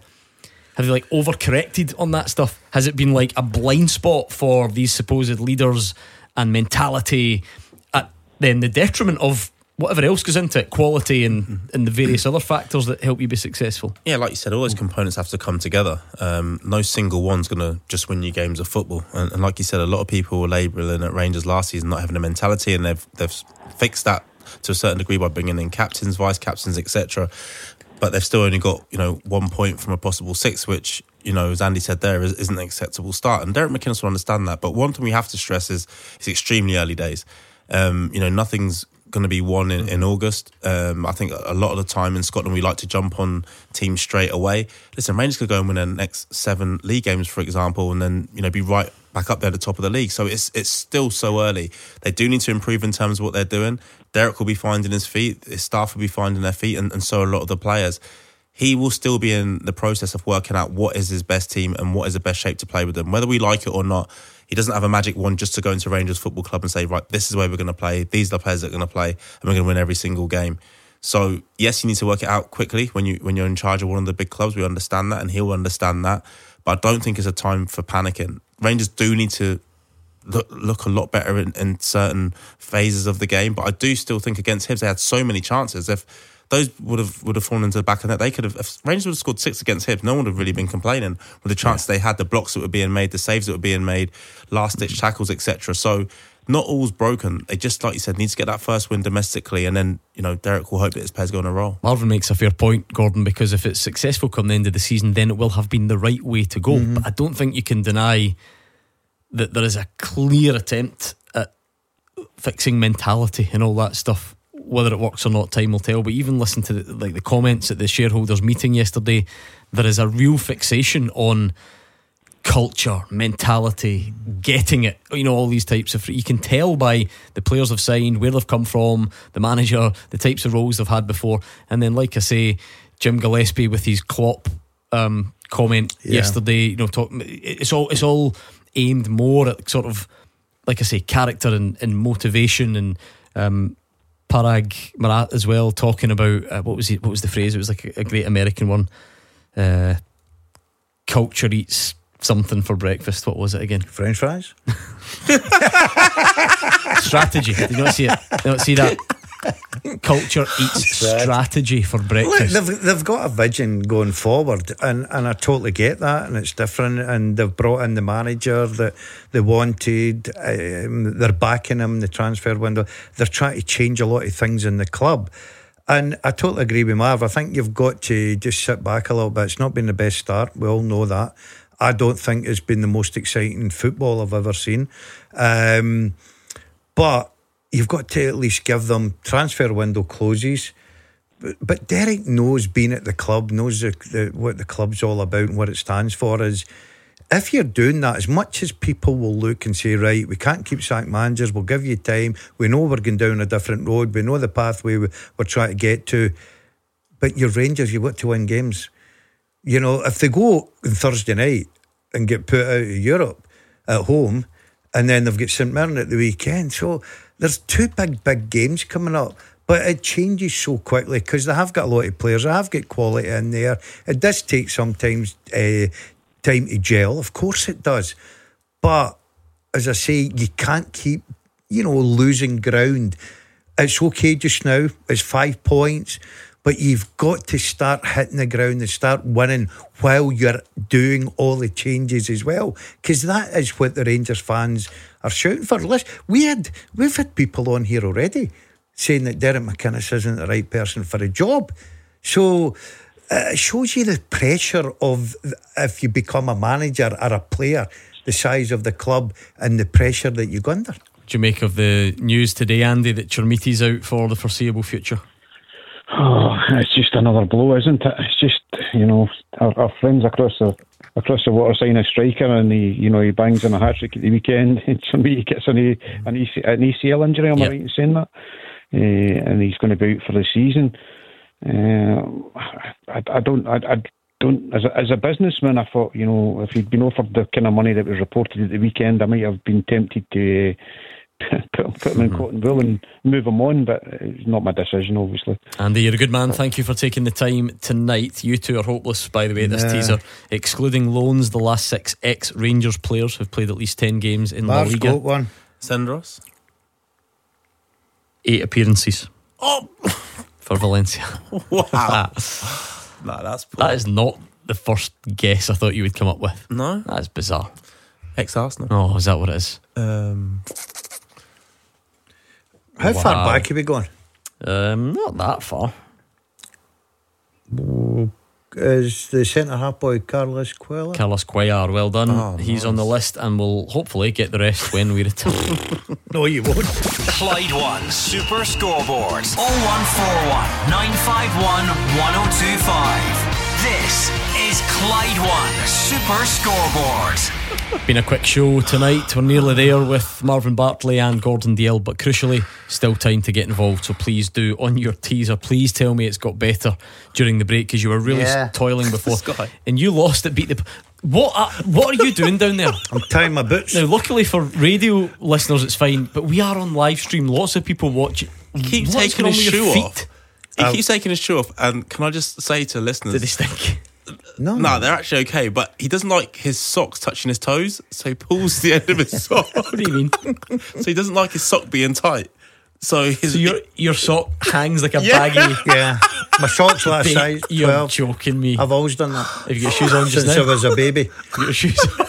overcorrected on that stuff? Has it been like a blind spot for these supposed leaders and mentality at then the detriment of whatever else goes into it, quality and the various other factors that help you be successful? Yeah, like you said, all those components have to come together. No single one's going to just win you games of football. And like you said, a lot of people were labelling at Rangers last season not having a mentality, and they've fixed that to a certain degree by bringing in captains, vice captains, etc. But they've still only got 1 point from a possible 6, which as Andy said there, isn't an acceptable start. And Derek McInnes will understand that. But one thing we have to stress is it's extremely early days. Nothing's going to be won in August. I think a lot of the time in Scotland we like to jump on teams straight away. Listen, Rangers could go and win their next 7 league games, for example, and then be right back up there at the top of the league. So it's still so early. They do need to improve in terms of what they're doing. Derek will be finding his feet, his staff will be finding their feet, and so a lot of the players. He will still be in the process of working out what is his best team and what is the best shape to play with them. Whether we like it or not, he doesn't have a magic wand just to go into Rangers Football Club and say, right, this is where we're going to play, these are the players that are going to play, and we're going to win every single game. So yes, you need to work it out quickly when you're in charge of one of the big clubs. We understand that, and he'll understand that. But I don't think it's a time for panicking. Rangers do need to look a lot better in certain phases of the game. But I do still think against Hibs, they had so many chances. If those would have fallen into the back of the net, they could have. If Rangers would have scored 6 against Hibs, no one would have really been complaining with the chances they had, the blocks that were being made, the saves that were being made, last-ditch tackles, etc. So not all's broken. They just, like you said, need to get that first win domestically, and then Derek will hope that his players go on a roll. Marvin makes a fair point, Gordon, because if it's successful come the end of the season, then it will have been the right way to go. But I don't think you can deny that there is a clear attempt at fixing mentality and all that stuff. Whether it works or not, time will tell. But even listen to the comments at the shareholders meeting yesterday, there is a real fixation on culture, mentality, getting it, all these types of. You can tell by the players have signed, where they've come from, the manager, the types of roles they've had before. And then, like I say, Jim Gillespie with his Klopp comment yesterday, it's all aimed more at sort of, like I say, character and motivation. And Parag Marat as well, talking about what was the phrase? It was like a great American one. Culture eats something for breakfast. What was it again? French fries. Strategy. Did you not see it? Did you not see that? Culture eats strategy for breakfast. Look, they've got a vision going forward, and I totally get that, and it's different. And they've brought in the manager that they wanted. They're backing him, the transfer window. They're trying to change a lot of things in the club, and I totally agree with Marv. I think you've got to just sit back a little bit. It's not been the best start. We all know that. I don't think it's been the most exciting football I've ever seen, but you've got to at least give them transfer window closes. But Derek knows, being at the club, knows what the club's all about and what it stands for. Is if you're doing that, as much as people will look and say, right, we can't keep sack managers, we'll give you time, we know we're going down a different road, we know the pathway we're trying to get to, but your Rangers, you've got to win games. If they go on Thursday night and get put out of Europe at home, and then they've got St Mirren at the weekend, so there's 2 big games coming up. But it changes so quickly because they have got a lot of players, they have got quality in there. It does take sometimes time to gel, of course it does. But as I say, you can't keep losing ground. It's okay just now, it's 5 points, but you've got to start hitting the ground and start winning while you're doing all the changes as well, because that is what the Rangers fans are shouting for. Listen, we've had people on here already saying that Derek McInnes isn't the right person for a job. So it shows you the pressure of, if you become a manager or a player, the size of the club and the pressure that you go under. Do you make of the news today, Andy, that Chermiti's out for the foreseeable future? Oh, it's just another blow, isn't it? It's just, our friends across the water sign a striker, and he bangs in a hat-trick at the weekend, and somebody gets an ACL injury, am I right in saying that? And he's going to be out for the season. I don't, as a businessman, I thought, if he'd been offered the kind of money that was reported at the weekend, I might have been tempted to put him in cotton wool and move him on, but it's not my decision, obviously. Andy, you're a good man. Thank you for taking the time tonight. You two are hopeless, by the way, this teaser. Excluding loans, the last 6 ex-Rangers players have played at least 10 games in La Liga. Got one. Sendros? 8 appearances. Oh! For Valencia. Wow. Nah, that's poor. That is not the first guess I thought you would come up with. No? That is bizarre. Ex-Arsenal. Oh, is that what it is? How far back have we gone? Not that far. is the centre half boy Carlos Cuellar. Carlos Cuellar, well done. Oh, He's nice. on the list and will hopefully get the rest when we return. No, you won't. Clyde One Super Scoreboard 0141 951 1025. This is Clyde One Super Scoreboard. Been a quick show tonight. We're nearly there with Marvin Bartley and Gordon Dalziel, but crucially, still time to get involved. So please do, on your teaser, please tell me it's got better during the break, because you were really toiling before. And you lost it, beat the... What are you doing down there? I'm tying my boots. Now, luckily for radio listeners, it's fine, but we are on live stream. Lots of people watch it. He keeps What's taking going his on with shoe your feet? off. He keeps taking his shoe off, and can I just say to listeners, Did they stink? No, they're actually okay, but he doesn't like his socks touching his toes, so he pulls the end of his sock. What do you mean? So he doesn't like his sock being tight. So your sock hangs like a Yeah. baggy. Yeah, my socks last size. You're 12. joking me. I've always done that. Have you got shoes on just Since now? I was a baby. You got your shoes on?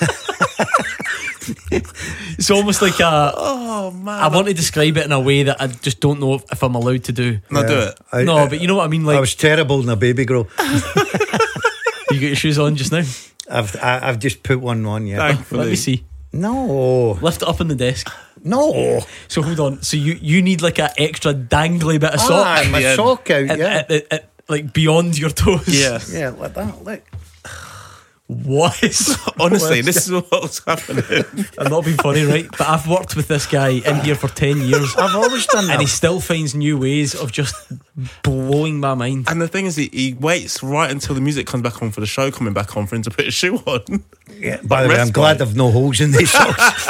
It's almost like a... Oh man, I want to describe it in a way that I just don't know if I'm allowed to do. No, do it. But you know what I mean. Like, I was terrible in a baby grow. You got your shoes on just now? I've just put one on. Yeah. Let me see. No. Lift it up on the desk. No. So hold on. So you need like an extra dangly bit of sock. Ah, my sock out. Yeah. Like beyond your toes. Yeah. Yeah, like that. Look. What is... Honestly, this is what's happening. I'm not being funny, right? But I've worked with this guy in here for 10 years. I've always done that. And he still finds new ways of just blowing my mind. And the thing is, he waits right until the music comes back on for the show coming back on for him to put his shoe on. Yeah, by the way, I'm glad I've no holes in these socks.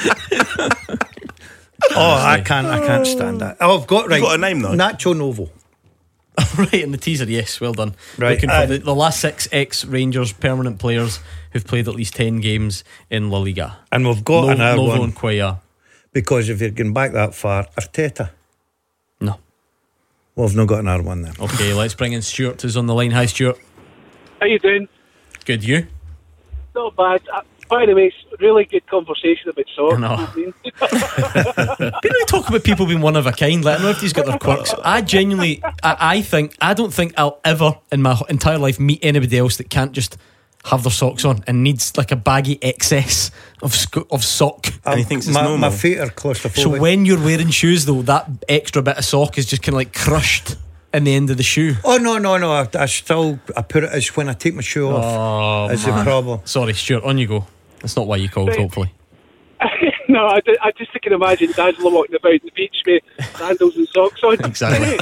I can't stand that. Oh, I've got You got a name though? Nacho Novo. Right, in the teaser, yes, well done. Right, Looking for the last 6 ex-Rangers permanent players who've played at least 10 games in La Liga. And we've got another Novo one. and Cuellar. Because if you're going back that far, Arteta. No. Well, I've not got another one then. Okay, let's bring in Stuart, who's on the line. Hi, Stuart. How you doing? Good, you? Not bad. By the way, it's really good conversation about socks. I know. I mean. Didn't we talk about people being one of a kind? Like, I don't know if these got their quirks. I genuinely, I don't think I'll ever in my entire life meet anybody else that can't just have their socks on and needs like a baggy excess of sock. And he thinks it's normal. My feet are claustrophobic. So when you're wearing shoes, though, that extra bit of sock is just kind of like crushed in the end of the shoe. Oh no! I put it as when I take my shoe off. Is the problem? Sorry, Stuart. On you go. That's not why you called. Right. Hopefully. No, I just can imagine D'Angelo walking about the beach with sandals and socks on. Exactly.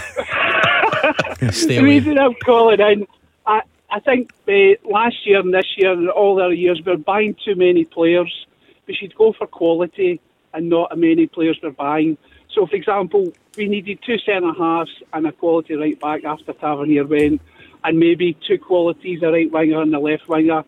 Stay The away. reason I'm calling in, I think last year and this year and all the other years we're buying too many players. We should go for quality and not how many players we're buying. So, for example, we needed 2 centre halves and a quality right back after Tavernier went, and maybe 2 qualities, a right winger and a left winger,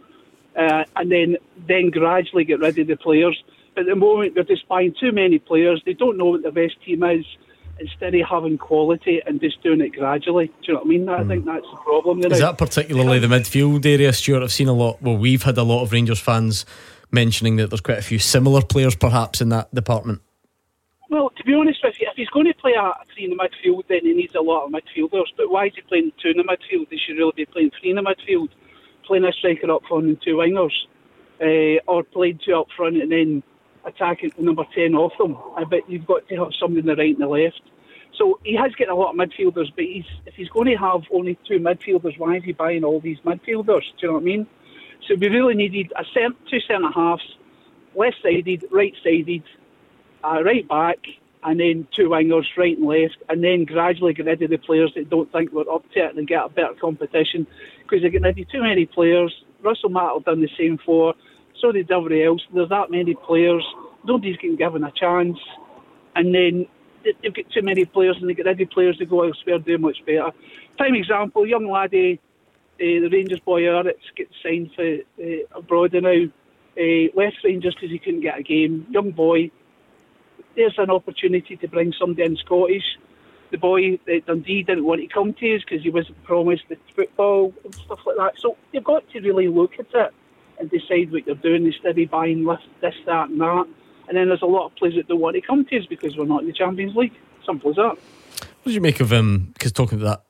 and then gradually get rid of the players. But at the moment, we're just buying too many players. They don't know what the best team is. Instead of having quality and just doing it gradually. Do you know what I mean? I think that's the problem. Is that particularly the midfield area, Stuart? I've seen a lot. Well, we've had a lot of Rangers fans mentioning that there's quite a few similar players, perhaps, in that department. Well, to be honest with you, if he's going to play a 3 in the midfield, then he needs a lot of midfielders. But why is he playing 2 in the midfield? He should really be playing 3 in the midfield, playing a striker up front and 2 wingers, or playing 2 up front and then attacking number 10 off them. I bet you've got to have somebody on the right and the left. So he has got a lot of midfielders, but if he's going to have only 2 midfielders, why is he buying all these midfielders? Do you know what I mean? So we really needed 2 centre halves, left-sided, right-sided, right back, and then 2 wingers, right and left, and then gradually get rid of the players that don't think we're up to it and get a better competition, because they're getting rid of too many players. Russell Martin done the same for, so did everybody else. There's that many players, nobody's getting given a chance, and then they've got too many players and they get rid of players that go elsewhere doing much better. Prime example, young laddie, the Rangers boy Arts gets signed for abroad now, left Rangers because he couldn't get a game. Young boy, there's an opportunity to bring somebody in Scottish. The boy at Dundee didn't want to come to us because he wasn't promised the football and stuff like that. So you've got to really look at it and decide what you're doing instead of buying this, that and that. And then there's a lot of players that don't want to come to us because we're not in the Champions League. Simple as that. What did you make of because talking about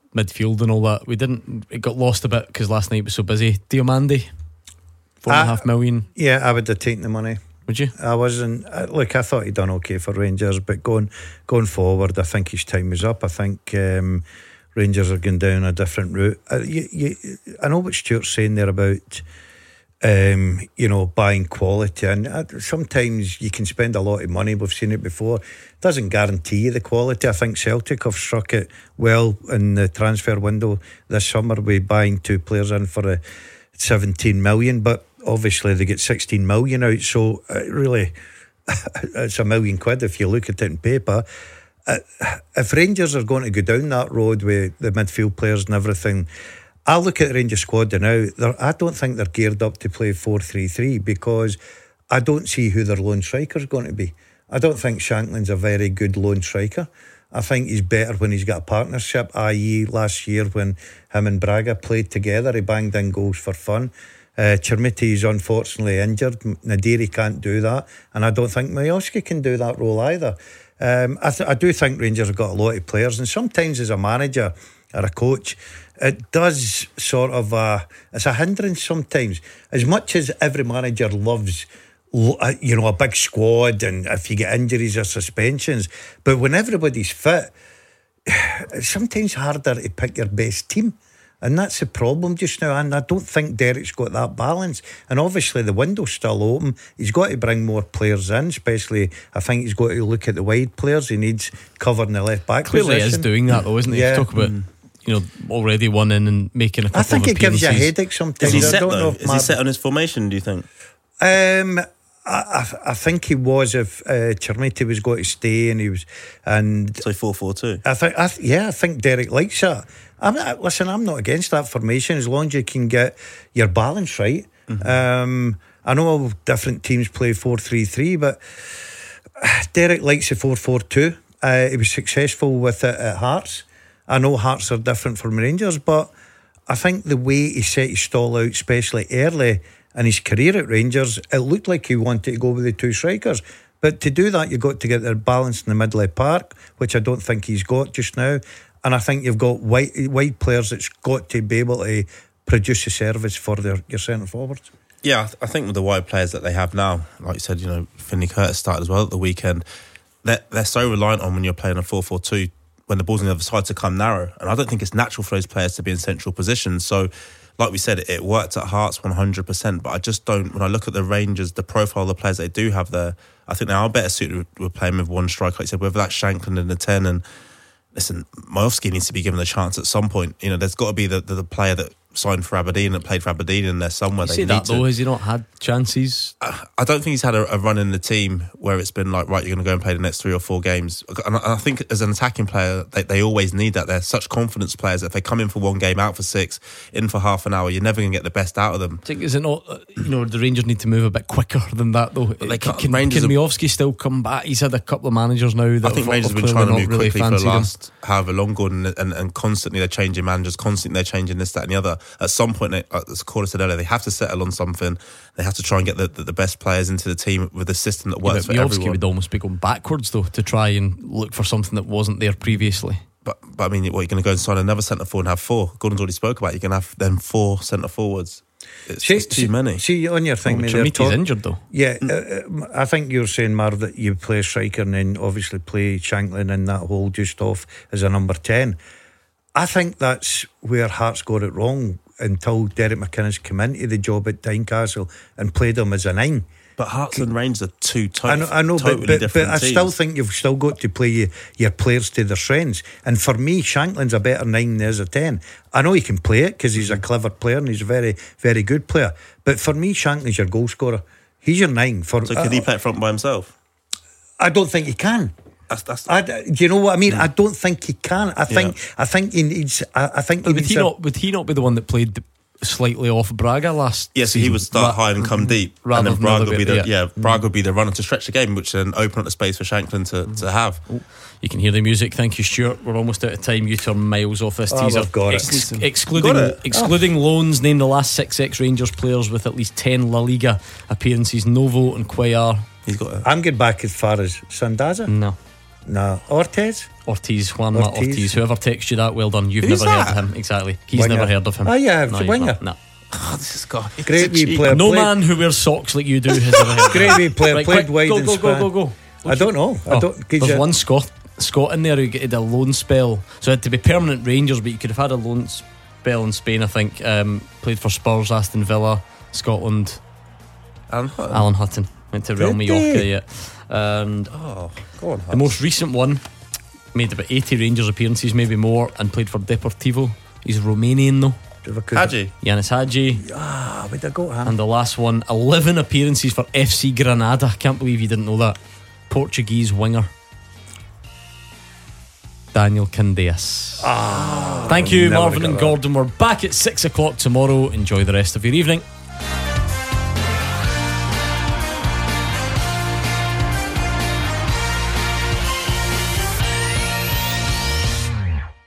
midfield and all that. It got lost a bit because last night was so busy. Diomande, $4.5 million. Yeah, I would have taken the money. Would you? I wasn't. Look, I thought he'd done okay for Rangers, but going forward, I think his time was up. I think Rangers are going down a different route. I know what Stuart's saying there about buying quality, and sometimes you can spend a lot of money. We've seen it before. It doesn't guarantee you the quality. I think Celtic have struck it well in the transfer window this summer with buying 2 players in for 17 million, but obviously they get 16 million out, so really it's £1 million if you look at it in paper. If Rangers are going to go down that road with the midfield players and everything, I look at the Rangers squad now. I don't think they're geared up to play 4-3-3 because I don't see who their lone striker is going to be. I don't think Shanklin's a very good lone striker. I think he's better when he's got a partnership, i.e. last year when him and Braga played together, he banged in goals for fun. Chermiti is unfortunately injured. Nadiri can't do that, and I don't think Majowski can do that role either. I do think Rangers have got a lot of players, and sometimes as a manager or a coach, it does sort of it's a hindrance sometimes. As much as every manager loves a big squad, and if you get injuries or suspensions, but when everybody's fit, it's sometimes harder to pick your best team. And that's the problem just now, and I don't think Derek's got that balance. And obviously the window's still open. He's got to bring more players in, especially I think he's got to look at the wide players. He needs cover in the left back clearly position. Is doing that though, isn't he? Yeah. Talk about already won in and making a couple of appearances. I think it gives you a headache sometimes. Is he set though? Is he set on his formation, do you think? I think he was if Chermiti was going to stay and he was, and so 4-4-2. I think Derek likes that. I'm not against that formation as long as you can get your balance right. Mm-hmm. I know different teams play 4-3-3, but Derek likes the 4-4-2. He was successful with it at Hearts. I know Hearts are different from Rangers, but I think the way he set his stall out, especially early in his career at Rangers, it looked like he wanted to go with the 2 strikers. But to do that, you've got to get their balance in the middle of the park, which I don't think he's got just now. And I think you've got wide players that's got to be able to produce a service for your centre forwards. Yeah, I think with the wide players that they have now, like you said, Finlay Curtis started as well at the weekend. They're so reliant on when you're playing a 4-4-2 when the ball's on the other side to come narrow. And I don't think it's natural for those players to be in central positions. So, like we said, it worked at Hearts 100%. But I just don't, when I look at the Rangers, the profile of the players they do have there, I think they are better suited with playing with one striker, like you said, whether that's Shanklin in the 10. And listen, Majowski needs to be given a chance at some point. There's got to be the player that signed for Aberdeen and played for Aberdeen in there somewhere. You say that though, has he not had chances? I don't think he's had a run in the team where it's been like, right, you're going to go and play the next 3 or 4 games. And I think as an attacking player, they always need that. They're such confidence players that if they come in for 1 game, out for 6, in for half an hour, you're never going to get the best out of them. I think, is it not, the Rangers need to move a bit quicker than that though? Can Majowski still come back? He's had a couple of managers now that I think Rangers have been trying to move quickly for the last however long, Gordon, and constantly they're changing managers, constantly they're changing this, that and the other. At some point, as Corder said earlier, they have to settle on something. They have to try and get the best players into the team with a system that works for everyone. Majowski would almost be going backwards though to try and look for something that wasn't there previously. But I mean, what, you're going to go and sign another centre forward and have 4? Gordon's already spoke about it. You're going to have then 4 centre forwards. It's too many. See, on your thing, Chermiti's injured though. Yeah, I think you're saying, Marv, that you play a striker and then obviously play Shanklin in that hole just off as a number 10. I think that's where Hearts got it wrong until Derek McInnes came into the job at Tynecastle and played him as a 9. But Hearts and Rangers are two I know, totally different but I still think you've still got to play your players to their strengths. And for me, Shanklin's a better 9 than as a 10. I know he can play it because he's a clever player and he's a very, very good player. But for me, Shanklin's your goal scorer. He's your 9. So could he play it front by himself? I don't think he can. Do you know what I mean? I don't think he can. I think he needs. Would he not be the one that played slightly off Braga last? Yes, season? He would start high and come deep, and then Braga would be Braga would be the runner to stretch the game, which then open up the space for Shanklin to have. You can hear the music. Thank you, Stuart. We're almost out of time. You turn miles off this teaser. Excluding loans, name the last 6 ex-Rangers players with at least 10 La Liga appearances. Novo and Cuellar. I'm going back as far as Sandaza. No. No. Ortiz, Juan Ortiz. Whoever texts you that, well done. You've Who's never heard that? of him. Exactly. He's Winger. never heard of him. Oh, yeah, it's no, a he's winger. not. No. Oh, this is God. great wee player. No played- man who wears socks like you do has ever heard of him. Great wee player. Right, played quick, wide go, and go, span. go. I don't know. There's one Scot in there who get a loan spell, so it had to be permanent Rangers, but you could have had a loan spell in Spain, I think. Played for Spurs, Aston Villa, Scotland. Alan Hutton went to Real Did Mallorca, he? yeah. And go on, the most recent one made about 80 Rangers appearances, maybe more, and played for Deportivo. He's Romanian though. Hadji. Yanis Hadji. Where'd I go? And the last one, 11 appearances for FC Granada. Can't believe you didn't know that. Portuguese winger Daniel Candeias. Thank you, never Marvin got and that. Gordon. We're back at 6 o'clock tomorrow. Enjoy the rest of your evening.